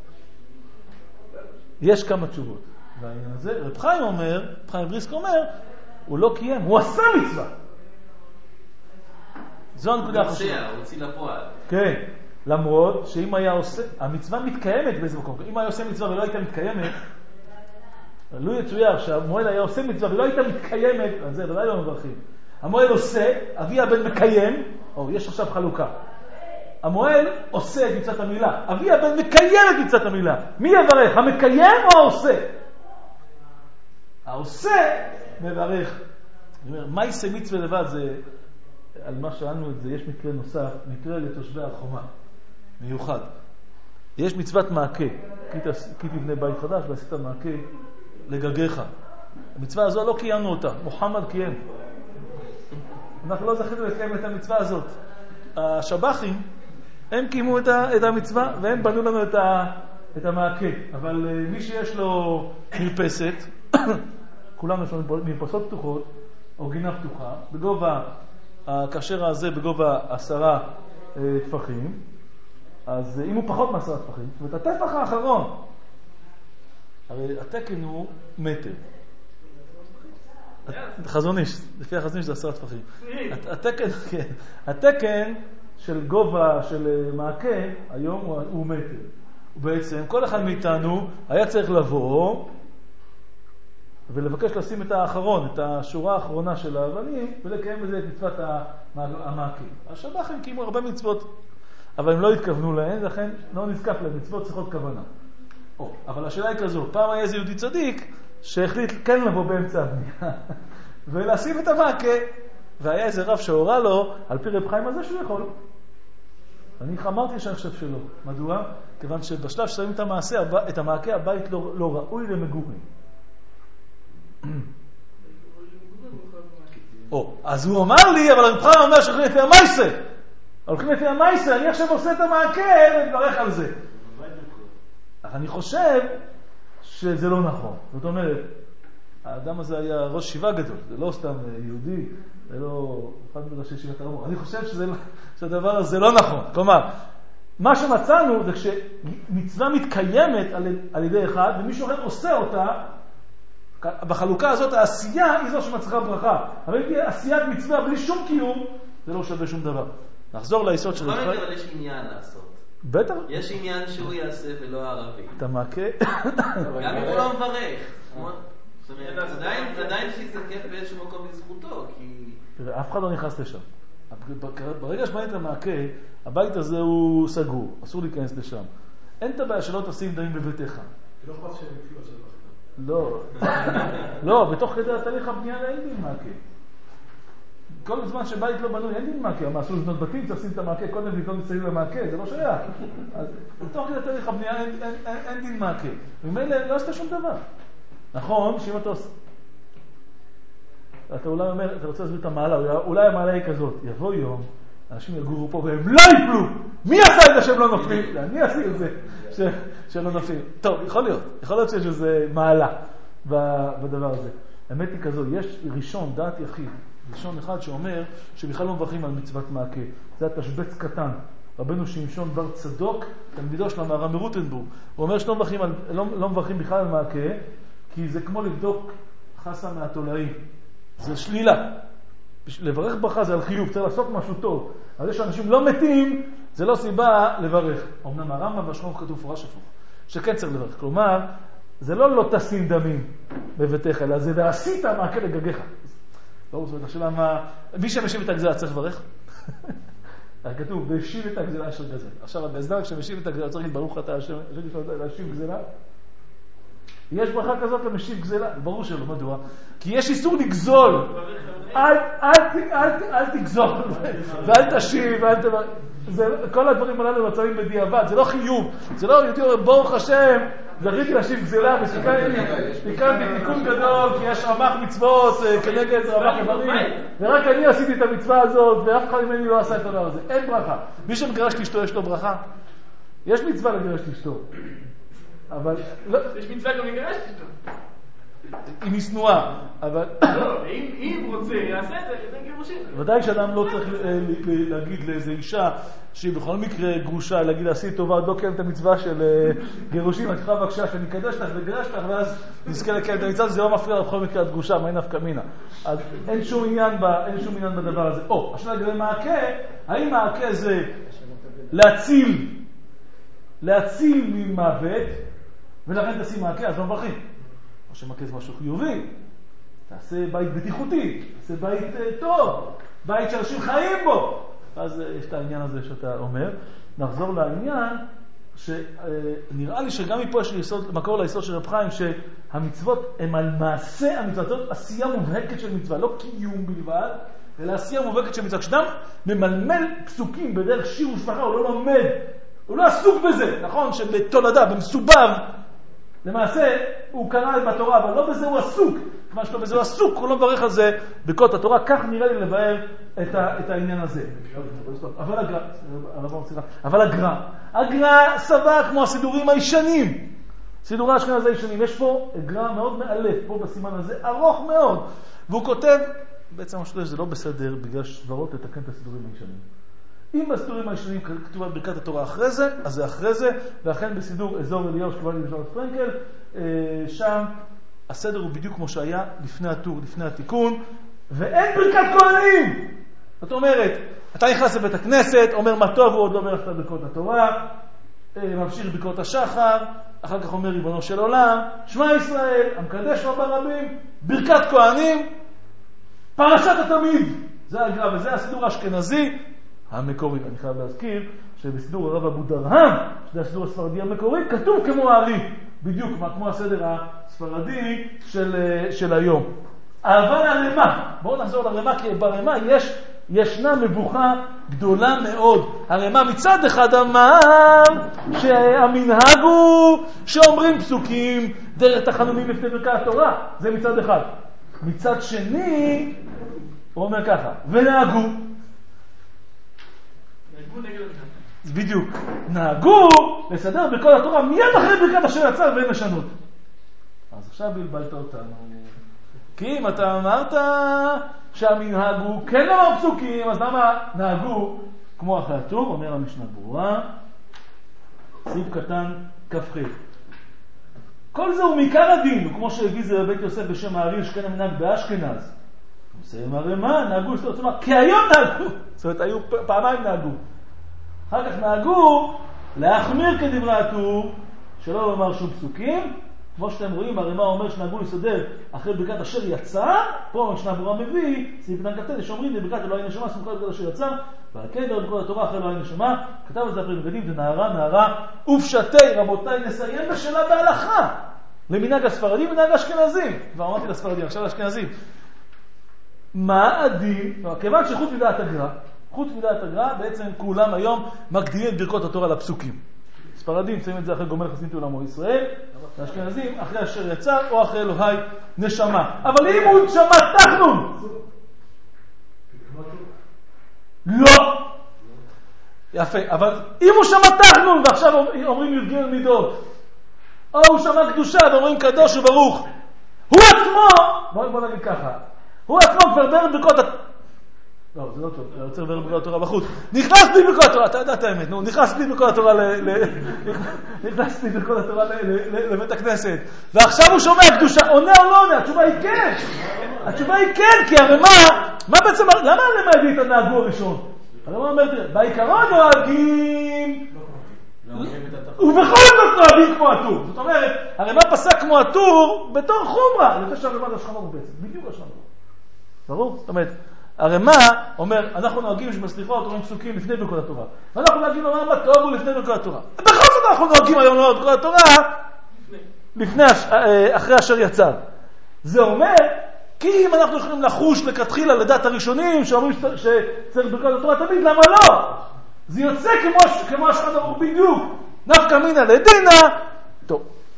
יש כמה תשובות. והעניין הזה, רב חיים אומר, רב חיים בריסק אומר, הוא לא קיים, הוא עשה מצווה. זו הנקודה החשובה. הוא הוציא לפועל. כן, למרות שאם היה עושה, המצווה מתקיימת באיזה מקום. אם היה עושה מצווה ולא הייתה מתקיימת, לא יצויר שהמועל היה עושה מצווה ולא הייתה מתקיימת, על זה ודאי לא מברכים. המועל עושה, אבי הבן מקיים, או יש עכשיו חלוקה. המועל עושה את מצוות המילה, אבי הבן מקיים את מצוות המילה. מי יברך, המקיים או העושה? העושה מברך. אני אומר, מה יעשה מצווה לבד? זה, על מה שאלנו את זה, יש מקרה נוסף, מקרה לתושבי החומה, מיוחד. יש מצוות מעקה, כי תבנה בית חדש ועשית מעקה לגגיך. המצווה הזו לא קיימנו אותה, מוחמד קיים. אנחנו לא זכינו לקיים את המצווה הזאת. השבחים, הם קיימו את המצווה והם בנו לנו את המעקה. אבל מי שיש לו מרפסת, כולנו יש לנו מרפסות פתוחות, או גינה פתוחה, בגובה, כאשר הזה בגובה עשרה טפחים, אז אם הוא פחות מעשרה טפחים, זאת אומרת, הטפח האחרון, הרי התקן הוא מטר. חזון איש, לפי החזון איש זה עשרה טפחים. התקן, כן, התקן של גובה של מעקה היום הוא, הוא מטר. ובעצם כל אחד מאיתנו היה צריך לבוא ולבקש לשים את האחרון, את השורה האחרונה של האבנים, ולקיים בזה את מצוות המעקה. השב"חים קיימו הרבה מצוות, אבל הם לא התכוונו להן, לכן לא נזקף להם, מצוות צריכות כוונה. או, אבל השאלה היא כזו, פעם היה איזה יהודי צדיק שהחליט כן לבוא באמצע הבנייה ולשים את המעקה, והיה איזה רב שהורה לו, על פי רב חיים הזה שהוא יכול. אני אמרתי שאני חושב שלא. מדוע? כיוון שבשלב ששמים את המעשה, את המעקה, הבית לא, לא ראוי למגורים. או, אז הוא אמר לי, אבל רב חיים אומר שהולכים לפי המייסה. הולכים לפי המייסה, אני עכשיו עושה את המעקה ונברך על זה. אך אני חושב שזה לא נכון. זאת אומרת, האדם הזה היה ראש שיבה גדול, זה לא סתם יהודי, זה לא אחד מראשי שיבת הרמור. אני חושב שזה, שהדבר הזה לא נכון. כלומר, מה שמצאנו זה כשמצווה מתקיימת על, על ידי אחד, ומישהו אחר עושה אותה, בחלוקה הזאת העשייה היא זו שמצריכה ברכה. אבל אם תהיה עשיית מצווה בלי שום קיום, זה לא שווה שום דבר. נחזור ליסוד של... בכל מקרה, אבל יש עניין לעשות. בטח. יש עניין שהוא יעשה ולא הערבי. אתה מעקה. גם אם הוא לא מברך. זאת אומרת, עדיין שיזקף באיזשהו מקום לזכותו, כי... תראה, אף אחד לא נכנס לשם. ברגע שבנית המעקה, הבית הזה הוא סגור, אסור להיכנס לשם. אין את הבעיה שלא תשים דמים בביתך. לא אכפת שהם יפיעו על זה. לא. לא, בתוך כדי התהליך הבנייה אין דין מעקה. כל זמן שבית לא בנוי, אין דין מעקה. מה, אסור לבנות בתים, צריך לשים את המעקה, קודם לבנות מסביב למעקה, זה לא שייך. אז בתוך כדי התהליך הבנייה אין, אין, אין, אין דין מעקה. ומילא לא עשתה שום דבר. נכון, שאם אתה עושה... אתה אולי אומר, אתה רוצה להסביר את המעלה, אולי המעלה היא כזאת, יבוא יום, אנשים יגורו פה והם לא יפלו! מי עשה את זה שהם לא נופלים? אני עשיתי את זה שהם לא נופלים. טוב, יכול להיות, יכול להיות שיש איזה מעלה בדבר הזה. האמת היא כזו, יש ראשון, דעת יחיד, ראשון אחד שאומר שבכלל לא מברכים על מצוות מעקה. זה התשבץ קטן. רבנו שמשון בר צדוק, תלמידו של המהר"ם מרוטנבורג, הוא אומר שלא מברכים, על, לא, לא מברכים בכלל על מעקה, כי זה כמו לבדוק חסה מהתולעים. זה שלילה. לברך ברכה זה על חיוב, צריך לעשות משהו טוב. אז יש אנשים לא מתים, זה לא סיבה לברך. אמנם הרמב"ם והשכון כתוב פורש הפוך, שכן צריך לברך. כלומר, זה לא לא תשים דמים בביתך, אלא זה ועשית מעקה לגגיך. ברור, זאת השאלה מה... מי שמשיב את הגזלה צריך לברך? כתוב, והשיב את הגזלה אשר גזל. עכשיו, הגזלה כשמשיב את הגזלה, צריך להגיד, ברוך אתה השם, להשיב גזלה. יש ברכה כזאת למשיב גזלה? ברור שלא, מדוע? כי יש איסור לגזול. אל, אל, אל, אל תגזול, ואל תשיב, ואל תברך. כל הדברים הללו מצבים בדיעבד, זה לא חיוב. זה לא, יהודי אומר, ברוך השם, זכיתי להשיב גזלה, ותיקנתי תיקון גדול, כי יש רמ"ח מצוות כנגד רמ"ח איברים, ורק אני עשיתי את המצווה הזאת, ואף אחד ממני לא עשה את הדבר הזה. אין ברכה. מי שמגרש את אשתו יש לו ברכה? יש מצווה לגרש את אשתו. אבל... יש מצווה גם לגרש את אשתו. אם היא שנואה, אבל... לא, אם רוצה, יעשה את זה, זה גירושים. ודאי שאדם לא צריך להגיד לאיזו אישה שהיא בכל מקרה גרושה, להגיד עשי טובה, לא קיים את המצווה של גירושים, את יכולה בבקשה שאני אקדש לך וגרש לך, ואז נזכה לקיים את המצווה, זה לא מפריע בכל מקרה את גרושה, מה אין נפקא מינה. אז אין שום עניין, אין שום עניין בדבר הזה. או, השאלה לגבי מעקה, האם מעקה זה להציל, להציל ממוות, ולכן תשים מעקה, אז לא מברכים. או שמעקה זה משהו חיובי, תעשה בית בטיחותי, תעשה בית uh, טוב, בית שאנשים חיים בו. אז uh, יש את העניין הזה שאתה אומר. נחזור לעניין שנראה לי שגם מפה יש ליסוד, מקור ליסוד של רב חיים, שהמצוות הם על מעשה המצוות, זאת עשייה מובהקת של מצווה, לא קיום בלבד, אלא עשייה מובהקת של מצווה. כשאדם ממלמל פסוקים בדרך שיר ושבחה, הוא לא לומד, הוא לא עסוק בזה, נכון? שבתולדה, במסובב, למעשה הוא קרא בתורה, אבל לא בזה הוא עסוק. כמה שלא בזה הוא עסוק, הוא לא מברך על זה בקות התורה. כך נראה לי לבאר את, ה, את העניין הזה. אבל הגר"א, אבל הגר"א, הגר"א סבר כמו הסידורים הישנים. סידורי האשכנז הישנים. יש פה גר"א מאוד מאלף, פה בסימן הזה, ארוך מאוד. והוא כותב, בעצם משהו שזה לא בסדר, בגלל שסברות לתקן את הסידורים הישנים. אם בסידורים הישנים כתובה ברכת התורה אחרי זה, אז זה אחרי זה, ואכן בסידור אזור אליהו שקבע לי בשלט פרנקל, שם הסדר הוא בדיוק כמו שהיה לפני הטור, לפני התיקון, ואין ברכת כהנים! זאת אומרת, אתה נכנס לבית הכנסת, אומר מה טוב, הוא עוד לא אומר לך ברכות התורה, ממשיך ברכות השחר, אחר כך אומר ריבונו של עולם, שמע ישראל, המקדש רבה רבים, ברכת כהנים, פרשת התמיד. זה הגר"א, וזה הסידור האשכנזי המקורי. אני חייב להזכיר שבסידור הרב אבו דרהם, שזה הסידור הספרדי המקורי, כתוב כמו הארי, בדיוק כמו הסדר הספרדי של, של היום. אבל הרמה, בואו נחזור לרמה, כי ברמה יש, ישנה מבוכה גדולה מאוד. הרמה מצד אחד אמר שהמנהג הוא שאומרים פסוקים דרך תחנונים לפני ברכת התורה, זה מצד אחד. מצד שני הוא אומר ככה, ונהגו בדיוק, נהגו לסדר בכל התורה מיד אחרי ברכת אשר יצא ואין לשנות. אז עכשיו בלבלת אותנו, כי אם אתה אמרת שהמנהג הוא כן אמר פסוקים, אז למה נהגו כמו אחרי הטור? אומר המשנה ברורה, סעיף קטן כ"ח. כל זה הוא מעיקר הדין, וכמו שהביא זה בבית יוסף בשם הארי, שכן המנהג באשכנז. הוא מסיים הרמה, נהגו לסדר, זאת אומרת, כי היום נהגו, זאת אומרת, היו פעמיים נהגו. אחר כך נהגו להחמיר כדברי הטור, שלא לומר שום פסוקים. כמו שאתם רואים, הרמה אומר שנהגו לסדר אחרי ברכת אשר יצא, פה המשנה ברורה מביא, סעיף קטן כ"ט, שאומרים בברכת אלוהי נשמה, סמוכה לברכת אשר יצא, ועל כן ברכות התורה אחרי אלוהי נשמה, כתב את זה אחרי בגדים, זה נערה, נערה, ופשטי, רבותיי, נסיים בשאלה בהלכה, למנהג הספרדים ומנהג האשכנזים. כבר אמרתי לספרדים, עכשיו לאשכנזים. מה הדין? כיוון שחוץ מדעת הגר"א, חוץ מדעת הגר"א, בעצם כולם היום מקדימים את ברכות התורה לפסוקים. ספרדים שמים את זה אחרי גומל חסדין לעמו ישראל, והאשכנזים אחרי אשר יצא או אחרי אלוהי נשמה. אבל אם הוא נשמה תחנון, לא. יפה, אבל אם הוא שמע תחנון ועכשיו אומרים י"ג מידות, או הוא שמע קדושה ואומרים קדוש וברוך, הוא עצמו, בוא, בוא נגיד ככה, הוא עצמו כבר בערב ברכות התורה, לא, זה לא טוב, אני רוצה לדבר ברכות התורה בחוץ. נכנס לי ברכות התורה, אתה יודע את האמת, נו, נכנס לי ברכות התורה נכנס לי ברכות התורה לבית הכנסת, ועכשיו הוא שומע קדושה, עונה או לא עונה? התשובה היא כן, התשובה היא כן, כי הרמה, מה בעצם, למה הרמה הביא את הנהגו הראשון? הרמה אומרת, בעיקרון נוהגים, ובכל זאת נוהגים כמו הטור. זאת אומרת, הרמה פסק כמו הטור בתור חומרה, לפני שהרמה זה שכמות בעצם, בדיוק השכמות. ברור? זאת אומרת, הרמה אומר, אנחנו נוהגים שבסליחות אומרים פסוקים לפני ברכות התורה. ואנחנו נוהגים לומר מה טוב הוא לפני ברכות התורה. בכל זאת אנחנו נוהגים היום לומר ברכות התורה לפני, אחרי אשר יצא. זה אומר, כי אם אנחנו יכולים לחוש לכתחילה לדעת הראשונים שאומרים שצריך ברכות התורה תמיד, למה לא? זה יוצא כמו, כמו השחד אמור בדיוק. נפקא מינה לדינה. טוב,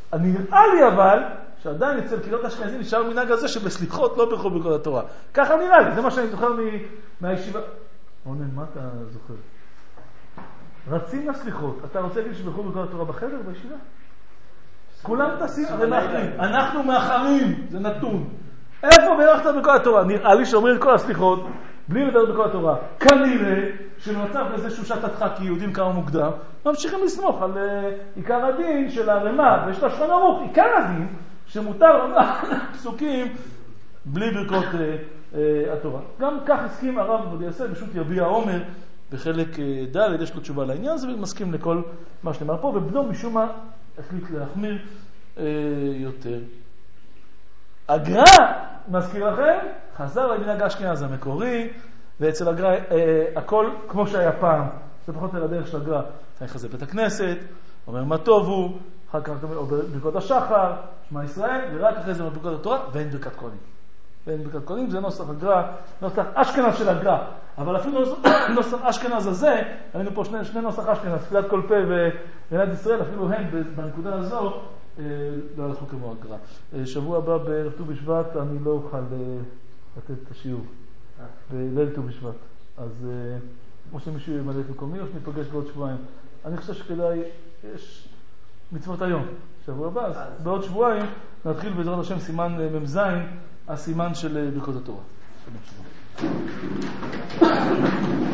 נראה לי אבל, שעדיין אצל קהילות האשכנזים נשאר מנהג הזה שבסליחות לא ברכו ברכות התורה. ככה נראה לי, זה מה שאני זוכר מהישיבה. רונן, מה אתה זוכר? רצים לסליחות. אתה רוצה להגיד שברכו ברכות התורה בחדר, בישיבה? כולם תשים, הרי מאחרים. אנחנו מאחרים, זה נתון. איפה ברכת ברכות התורה? נראה לי שאומרים את כל הסליחות, בלי לדבר ברכות התורה. כנראה שבמצב כזה שושת הדחק כי יהודים קמו מוקדם, ממשיכים לסמוך על עיקר הדין של הרמה, ויש לה שכון ערוך. עיקר הדין שמותר לומר פסוקים בלי ברכות אה, אה, התורה. גם כך הסכים הרב עובדיה יוסף, פשוט יביע עומר בחלק אה, ד', יש לו תשובה לעניין הזה, ומסכים לכל מה שנאמר פה, ובנו משום מה החליט להחמיר אה, יותר. הגר"א, מזכיר לכם, חזר למנהג האשכנז המקורי, ואצל הגר"א אה, הכל כמו שהיה פעם, זה פחות על הדרך של הגר"א, צריך לחזק בית הכנסת, אומר מה טוב הוא, אחר כך או ברכות השחר, שמע ישראל, ורק אחרי זה ברכות התורה, ואין ברכת כהנים. ואין ברכת כהנים, זה נוסח הגר"א, נוסח אשכנז של הגר"א. אבל אפילו נוסח אשכנז הזה, היינו פה שני, שני נוסח אשכנז, תפילת כל פה ומדינת ישראל, אפילו הם בנקודה הזו, אה, לא הלכו כמו הגר"א. אה, שבוע הבא בערב ט"ו בשבט, אני לא אוכל אה, לתת את השיעור, בליל ט"ו בשבט. אז אה, כמו שמישהו ימלא את מקומי, או שניפגש בעוד שבועיים. אני חושב שכדאי, יש מצוות היום, שבוע הבא, אז בעוד שבועיים נתחיל בעזרת השם סימן ממז, הסימן של ברכות התורה.